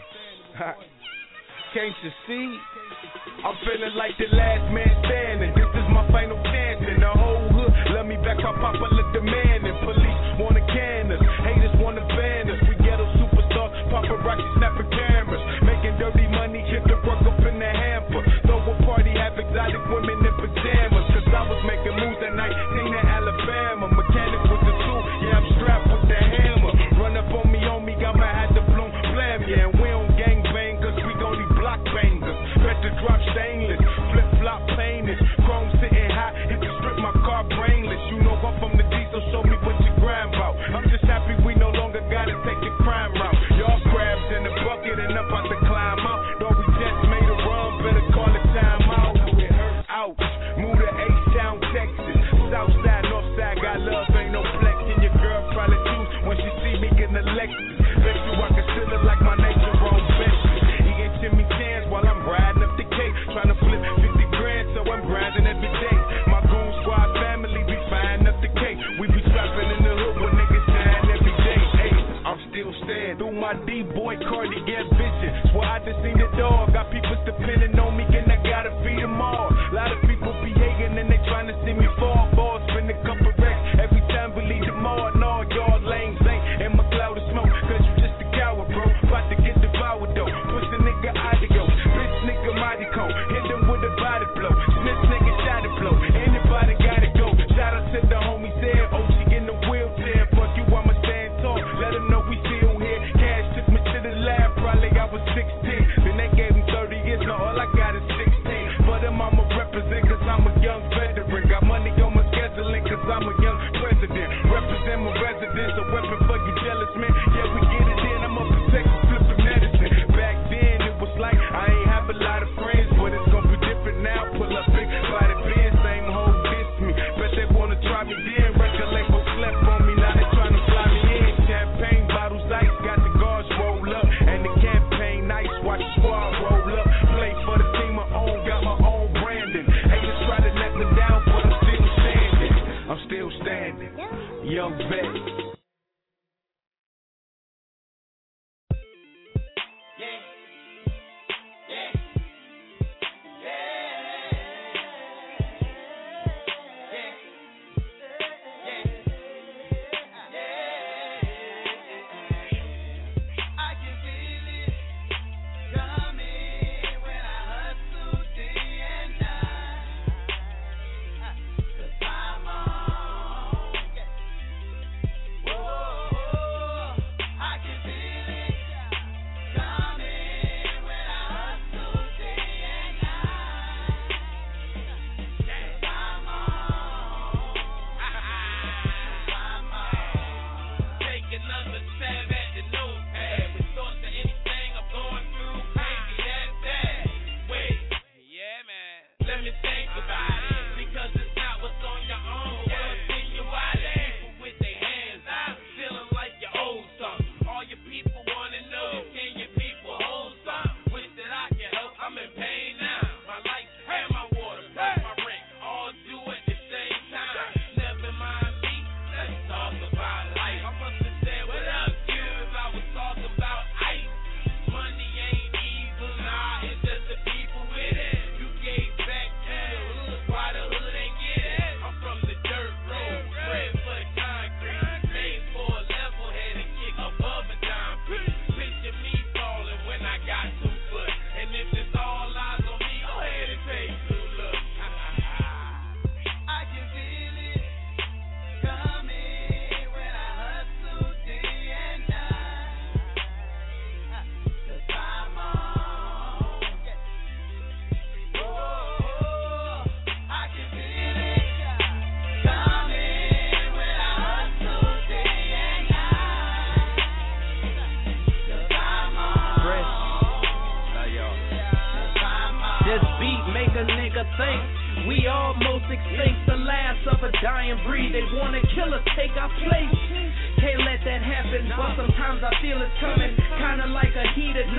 Speaker 9: Can't you see? I'm feeling like the last man standing. This is my final chance, and the whole hood love me back. My papa look demanding. Police wanna can us, haters wanna ban us. We ghetto superstars, paparazzi snapping cameras, making dirty money, get the work up in the hamper. Throw a party, have exotic women in pajamas. Cause I was making moves at nineteen in Alabama. Mechanic with the tool, yeah, I'm strapped with the hammer. Run up on me, on me, got my hat to bloom, blam, yeah. And we don't gang bang, cause we gon' need block bangers. Better drop stainless, flip flop painted, chrome sitting high, if you strip my car brainless. You know I'm from the D, so show me what you grind about. I'm just happy we no longer gotta take the crime route. Y'all crabs in the bucket and up out to climb out. Though we just made a run, better call it time out. Ouch, move to H-Town, Texas. Southside, Northside, got love, ain't no flex. And your girl probably choose when she see me getting elected. Bet you I can still it like my nature on Bentley. Eating Timmy Chance while I'm riding up the cake. Trying to flip fifty grand, so I'm grinding every day. My goon squad family be flying up the cake. We be trapping in the hood when niggas dying every day. Hey, I'm still staying through my D-boy cardigan vision. Swear I just seen the dog. Got people depending on me, and I gotta feed them all. A lot of people be hating and they trying to see me fall. Balls spin a couple racks every time we leave the mall. And all y'all lames ain't in my cloud of smoke. Cause you just a coward, bro. About to get devoured though. Push the nigga out of yo. Bitch nigga mighty cold. Hit them with a body blow. Smith nigga shot it blow. Anybody gotta go. Shout out to the homies there. Oh, she in the wheelchair. Fuck you, I'ma stand tall. Let them know we still here. Cash took me to the lab. Probably I was sixteen. Then they gave him thirty years. Now all I got is sixteen. But them I'ma represent cause I'm a young veteran. Got money on my scheduling cause I'm a young president. Represent my residence. A weapon for you jealous man. Yeah, we get it in. I'm a protector flipping medicine. Back then it was like I ain't have a lot of friends. But it's gonna be different now. Pull up big body bin. Same hoe diss me. Bet they wanna try me then. Record label slept on me. Now they tryna fly me in. Champagne bottles ice. Got the guards roll up. And the campaign nice. Watch the squad roll up. Play for the team I own. Got my own branding. Haters try to knock me down, but I'm still standing. I'm still standing. Young vet.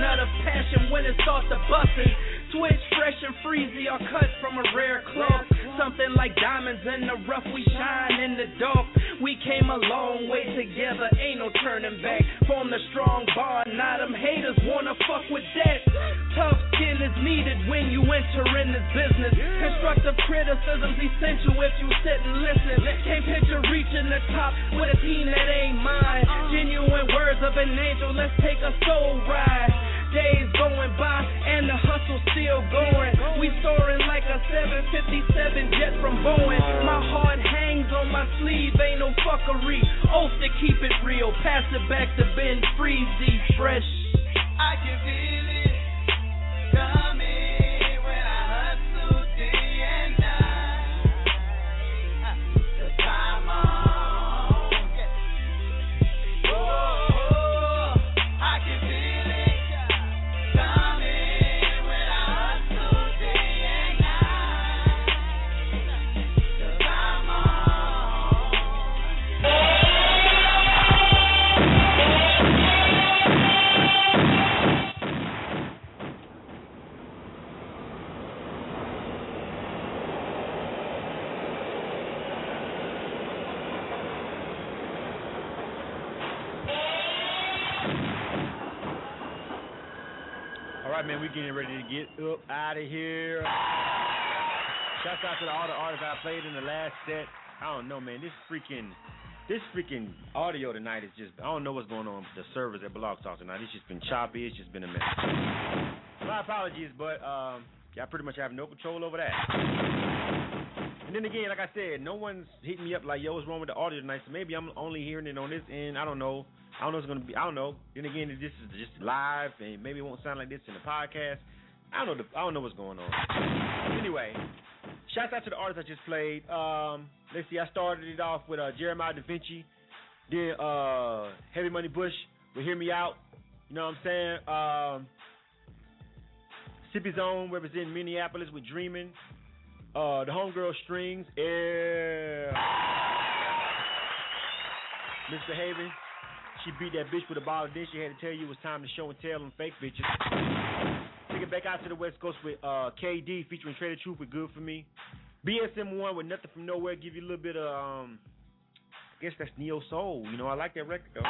Speaker 10: Switch fresh and freezy or cut from a rare cloth.
Speaker 5: something like diamonds in the rough. We shine in the dark. We came a long way together, ain't no turning back. Formed a strong bond, now them haters wanna fuck with that. Tough skin is needed when you enter in this business. Constructive criticism's essential if you sit and listen. Can't picture reaching the top with a team that ain't mine. Genuine words of an angel, let's take a soul ride. Days going by and the hustle still going. We soaring like a seven fifty-seven jet from Boeing. My heart hangs on my sleeve, ain't no fuckery. Oath to keep it real, pass it back to Ben Freezy, fresh.
Speaker 6: I can feel it coming when I hustle day and night. The time on. Oh, I can feel it coming when I hustle day and night. The time on.
Speaker 4: All right, man, we getting ready to get up out of here. Shouts out to all the artists I played in the last set. I don't know, man. This freaking, this freaking audio tonight is just, I don't know what's going on with the servers at Blog Talk tonight. It's just been choppy. It's just been a mess. My apologies, but um, I pretty much have no control over that. And then again, like I said, no one's hitting me up like, yo, what's wrong with the audio tonight? So maybe I'm only hearing it on this end. I don't know. I don't know what's going to be. I don't know. Then again, this is just live, and maybe it won't sound like this in the podcast. I don't know. The, I don't know what's going on. Anyway, shouts out to the artists I just played. Um, let's see. I started it off with uh, Jeremiah Da Vinci. Then uh, Heavy Money Bush with Hear Me Out. You know what I'm saying? Um, Sippy Zone representing Minneapolis with Dreamin'. Uh, the Homegirl Strings. Yeah. Mister Haven. She beat that bitch with a bottle, then she had to tell you it was time to show and tell on fake bitches. Take it back out to the West Coast with uh, K D featuring Trader Truth with Good For Me. B S M one with Nothing From Nowhere, give you a little bit of, um, I guess that's Neo Soul. You know, I like that record though.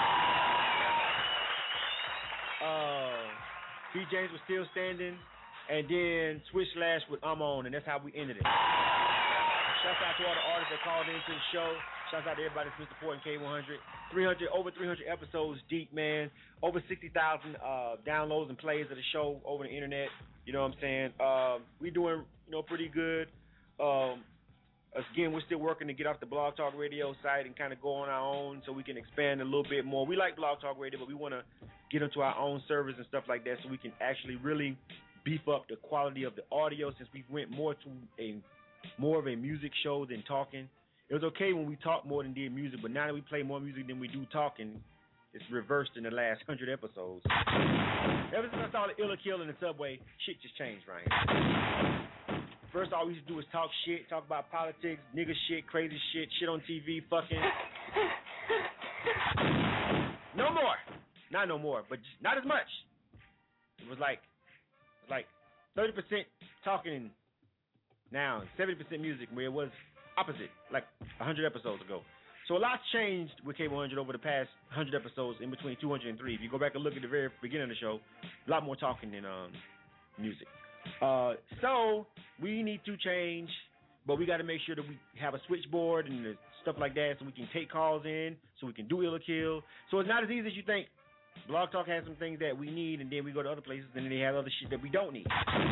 Speaker 4: Uh, B. James Was Still Standing, and then Switch Slash with I'm On, and that's how we ended it. Shouts out to all the artists that called into the show. Shouts out to everybody that's been supporting K one hundred. three hundred, over three hundred episodes deep, man. Over sixty thousand uh, downloads and plays of the show over the internet. You know what I'm saying? Uh, we doing, you know, pretty good. Um, again, we're still working to get off the Blog Talk Radio site and kind of go on our own so we can expand a little bit more. We like Blog Talk Radio, but we want to get into our own servers and stuff like that so we can actually really beef up the quality of the audio since we went more to a more of a music show than talking. It was okay when we talked more than did music, but now that we play more music than we do talking, it's reversed in the last hundred episodes. Ever since I saw the Illa Kill in the subway, shit just changed, right? First, all we used to do was talk shit, talk about politics, nigga shit, crazy shit, shit on T V, fucking. No more. Not no more, but just not as much. It was like, it was like thirty percent talking and now seventy percent music, where it was opposite, like one hundred episodes ago. So a lot's changed with K one hundred over the past one hundred episodes, in between two hundred and three. If you go back and look at the very beginning of the show, a lot more talking than um, music. Uh, so we need to change, but we got to make sure that we have a switchboard and the stuff like that so we can take calls in, so we can do Illa Kill. So it's not as easy as you think. Blog Talk has some things that we need, and then we go to other places, and then they have other shit that we don't need.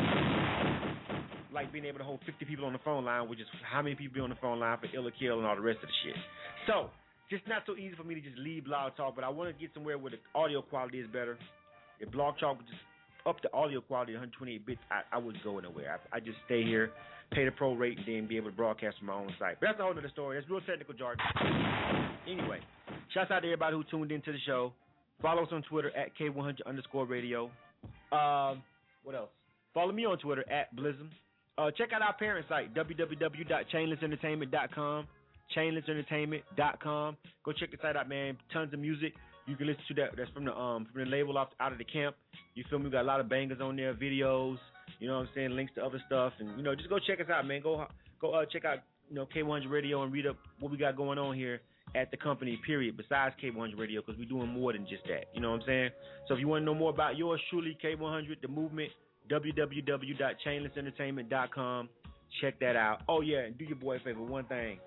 Speaker 4: Like being able to hold fifty people on the phone line, which is how many people be on the phone line for Illa Kill and all the rest of the shit. So, just not so easy for me to just leave Blog Talk, but I want to get somewhere where the audio quality is better. If Blog Talk would just up the audio quality to one twenty-eight bits, I, I wouldn't go anywhere. I, I just stay here, pay the pro rate, and then be able to broadcast from my own site. But that's a whole other story. That's real technical jargon. Anyway, shouts out to everybody who tuned into the show. Follow us on Twitter at K one hundred underscore radio. Um, what else? Follow me on Twitter at Blizzum. Uh, check out our parent site, w w w dot chainless entertainment dot com. chainless entertainment dot com. Go check the site out, man. Tons of music. You can listen to that. That's from the um from the label off, out of the camp. You feel me? We got a lot of bangers on there, videos, You know what I'm saying? Links to other stuff, and you know, just go check us out, man. Go go uh, check out you know K one hundred Radio and read up what we got going on here at the company. Period. Besides K one hundred Radio, because we're doing more than just that. You know what I'm saying? So if you want to know more about yours truly, K one hundred, the movement, w w w dot chainless entertainment dot com. Check that out. Oh yeah, and do your boy a favor, one thing.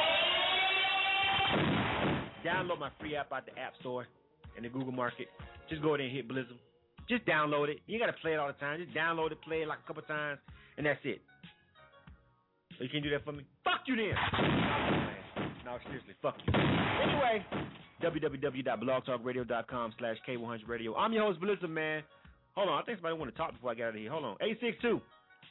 Speaker 4: Download my free app out the App Store and the Google Market. Just go there and hit Blizzum. Just download it. You ain't got to play it all the time. Just download it, play it like a couple times, and that's it. So you can't do that for me? Fuck you then. No, seriously, fuck you. Anyway, w w w dot blog talk radio dot com slash K one hundred Radio. I'm your host, Blizzum, man. Hold on, I think somebody want to talk before I get out of here. Hold on. eight six two.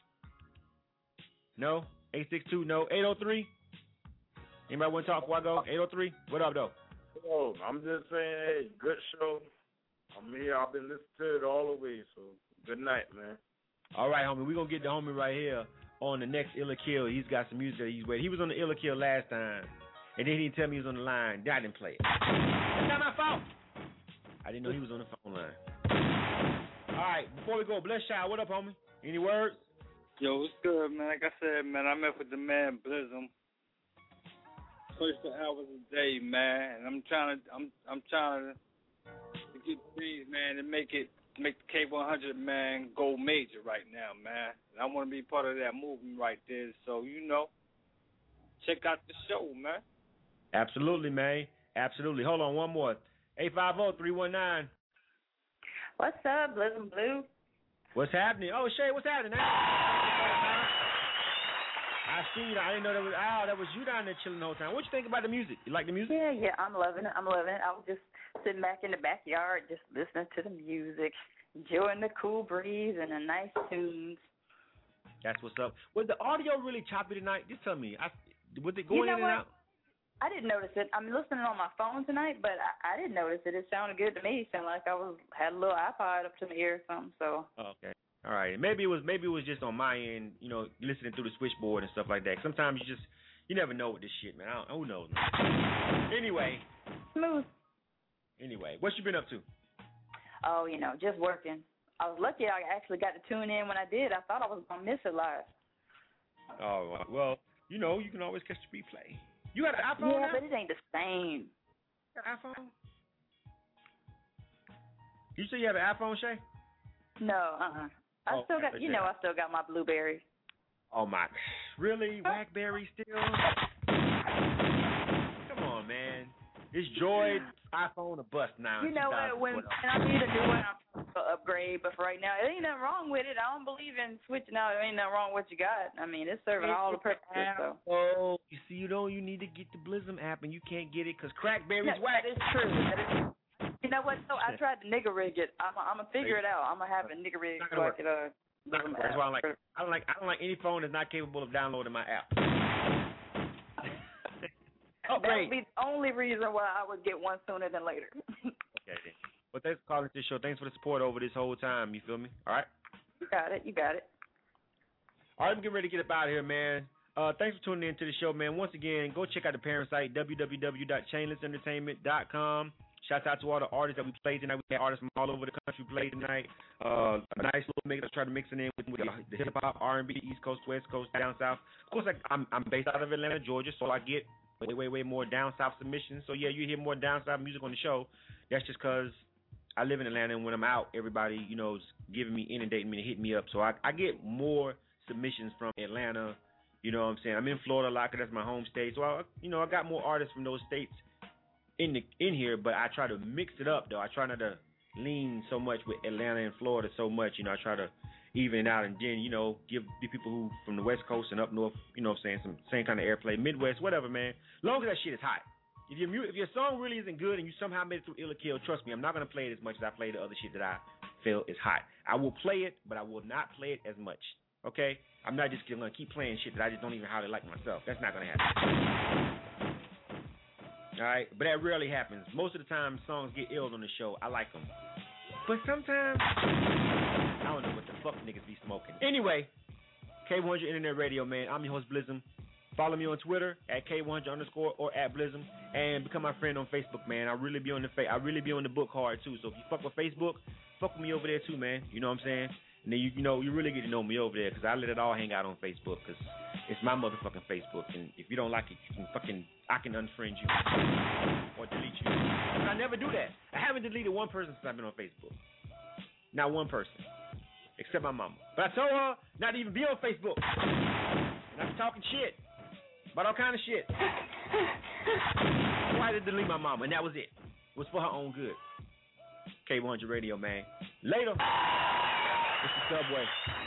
Speaker 4: No? eight six two, no. eight oh three. Anybody want to talk before I go? eight oh three. What up, though?
Speaker 10: Oh, I'm just saying, hey, good show. I'm here. I've been listening to it all the way, so good night, man.
Speaker 4: All right, homie. We're going to get the homie right here on the next Illa Kill. He's got some music that he's waiting. He was on the Illa Kill last time, and then he didn't tell me he was on the line. Then I didn't play it. That's not my fault. I didn't know he was on the phone line. All right, before we go, Bless Child, what up, homie? Any words?
Speaker 8: Yo, what's good, man? Like I said, man, I met with the man Blizzum. twenty-four hours a day, man, and I'm trying to, I'm, I'm trying to, to get things, man, and make it, make the K one hundred, man, go major right now, man. And I want to be part of that movement right there. So you know, check out the show, man.
Speaker 4: Absolutely, man. Absolutely. Hold on, one more. eight five zero, three one nine.
Speaker 11: What's up, Blizzum Blue?
Speaker 4: What's happening? Oh, Shay, what's happening? I see you. I didn't know that was oh, that was you down there chilling the whole time. What you think about the music? You like the music?
Speaker 11: Yeah, yeah, I'm loving it. I'm loving it. I was just sitting back in the backyard, just listening to the music, enjoying the cool breeze and the nice tunes.
Speaker 4: That's what's up. Was the audio really choppy tonight? Just tell me. I, was it going
Speaker 11: you know
Speaker 4: in and
Speaker 11: what?
Speaker 4: out?
Speaker 11: I didn't notice it. I'm listening on my phone tonight, but I, I didn't notice it. It sounded good to me. It sounded like I was had a little iPod up to my ear or something. So.
Speaker 4: Oh, okay. All right. Maybe it was maybe it was just on my end, you know, listening through the switchboard and stuff like that. Sometimes you just you never know with this shit, man. I don't, who knows? Anyway.
Speaker 11: Smooth.
Speaker 4: Anyway, what you been up to?
Speaker 11: Oh, you know, just working. I was lucky I actually got to tune in when I did. I thought I was gonna miss it live.
Speaker 4: Oh well, you know, you can always catch the replay. You got an iPhone
Speaker 11: Yeah,
Speaker 4: now?
Speaker 11: but it ain't the same.
Speaker 4: You got an iPhone? You say you have an iPhone, Shay?
Speaker 11: No, uh-uh. I
Speaker 4: Oh,
Speaker 11: still got, you know, I still got my Blueberry.
Speaker 4: Oh my, really? Blackberry still? Come on, man. Is Droid iPhone a bust now?
Speaker 11: You know what? When, when I need a new one, I'm going to upgrade. But for right now, it ain't nothing wrong with it. I don't believe in switching out. There ain't nothing wrong with what you got. I mean, it's serving all the purposes. So.
Speaker 4: Oh, you see, you know, you need to get the Blizzum app, and you can't get it because Crackberry's
Speaker 11: No,
Speaker 4: whack.
Speaker 11: that is true. That is true. You know what? So I tried to nigger rig it. I'm, I'm gonna figure it out. I'm gonna have a nigger rig so I could uh.
Speaker 4: That's why I'm like, I don't like, I don't like any phone that's not capable of downloading my app. Oh,
Speaker 11: that would be the only reason why I would get one sooner than later.
Speaker 4: Okay, then. Well, thanks for calling this show. Thanks for the support over this whole time. You feel me? All right.
Speaker 11: You got it. You got it.
Speaker 4: All right, I'm getting ready to get up out of here, man. Uh, thanks for tuning in to the show, man. Once again, go check out the parent site, w w w dot chainless entertainment dot com. Shouts out to all the artists that we played tonight. We had artists from all over the country play tonight. Uh, a nice little mix. I tried to mix it in with, with the hip hop, R and B, East Coast, West Coast, down south. Of course, I, I'm I'm based out of Atlanta, Georgia, so I get way, way, way more down south submissions. So yeah, you hear more down south music on the show. That's just because I live in Atlanta, and when I'm out, everybody, you know, is giving me, inundating me, to hit me up. So I, I get more submissions from Atlanta. You know what I'm saying? I'm in Florida a lot because that's my home state. So I, you know, I got more artists from those states in the in here, but I try to mix it up though. I try not to lean so much with Atlanta and Florida so much. You know, I try to even it out and then, you know, give the people who from the West Coast and up north, you know what I'm saying, some same kind of airplay, Midwest, whatever, man. Long as that shit is hot. If your mu- if your song really isn't good and you somehow made it through Illa Kill, trust me, I'm not gonna play it as much as I play the other shit that I feel is hot. I will play it, but I will not play it as much. Okay? I'm not just gonna keep playing shit that I just don't even hardly like myself. That's not gonna happen. All right, but that rarely happens. Most of the time, songs get ill on the show. I like them, but sometimes I don't know what the fuck niggas be smoking. Anyway, K one hundred Internet Radio, man. I'm your host Blizzum. Follow me on Twitter at K one hundred underscore or at Blizzum, and become my friend on Facebook, man. I really be on the fa- I really be on the book hard too. So if you fuck with Facebook, fuck with me over there too, man. You know what I'm saying? And then you, you know, you really get to know me over there because I let it all hang out on Facebook because it's my motherfucking Facebook. And if you don't like it, you can fucking, I can unfriend you or delete you. But I never do that. I haven't deleted one person since I've been on Facebook. Not one person, except my mama. But I told her not to even be on Facebook. And I was talking shit about all kind of shit. So I had to delete my mama, and that was it. It was for her own good. K one hundred Radio, man. Later. It's the Subway.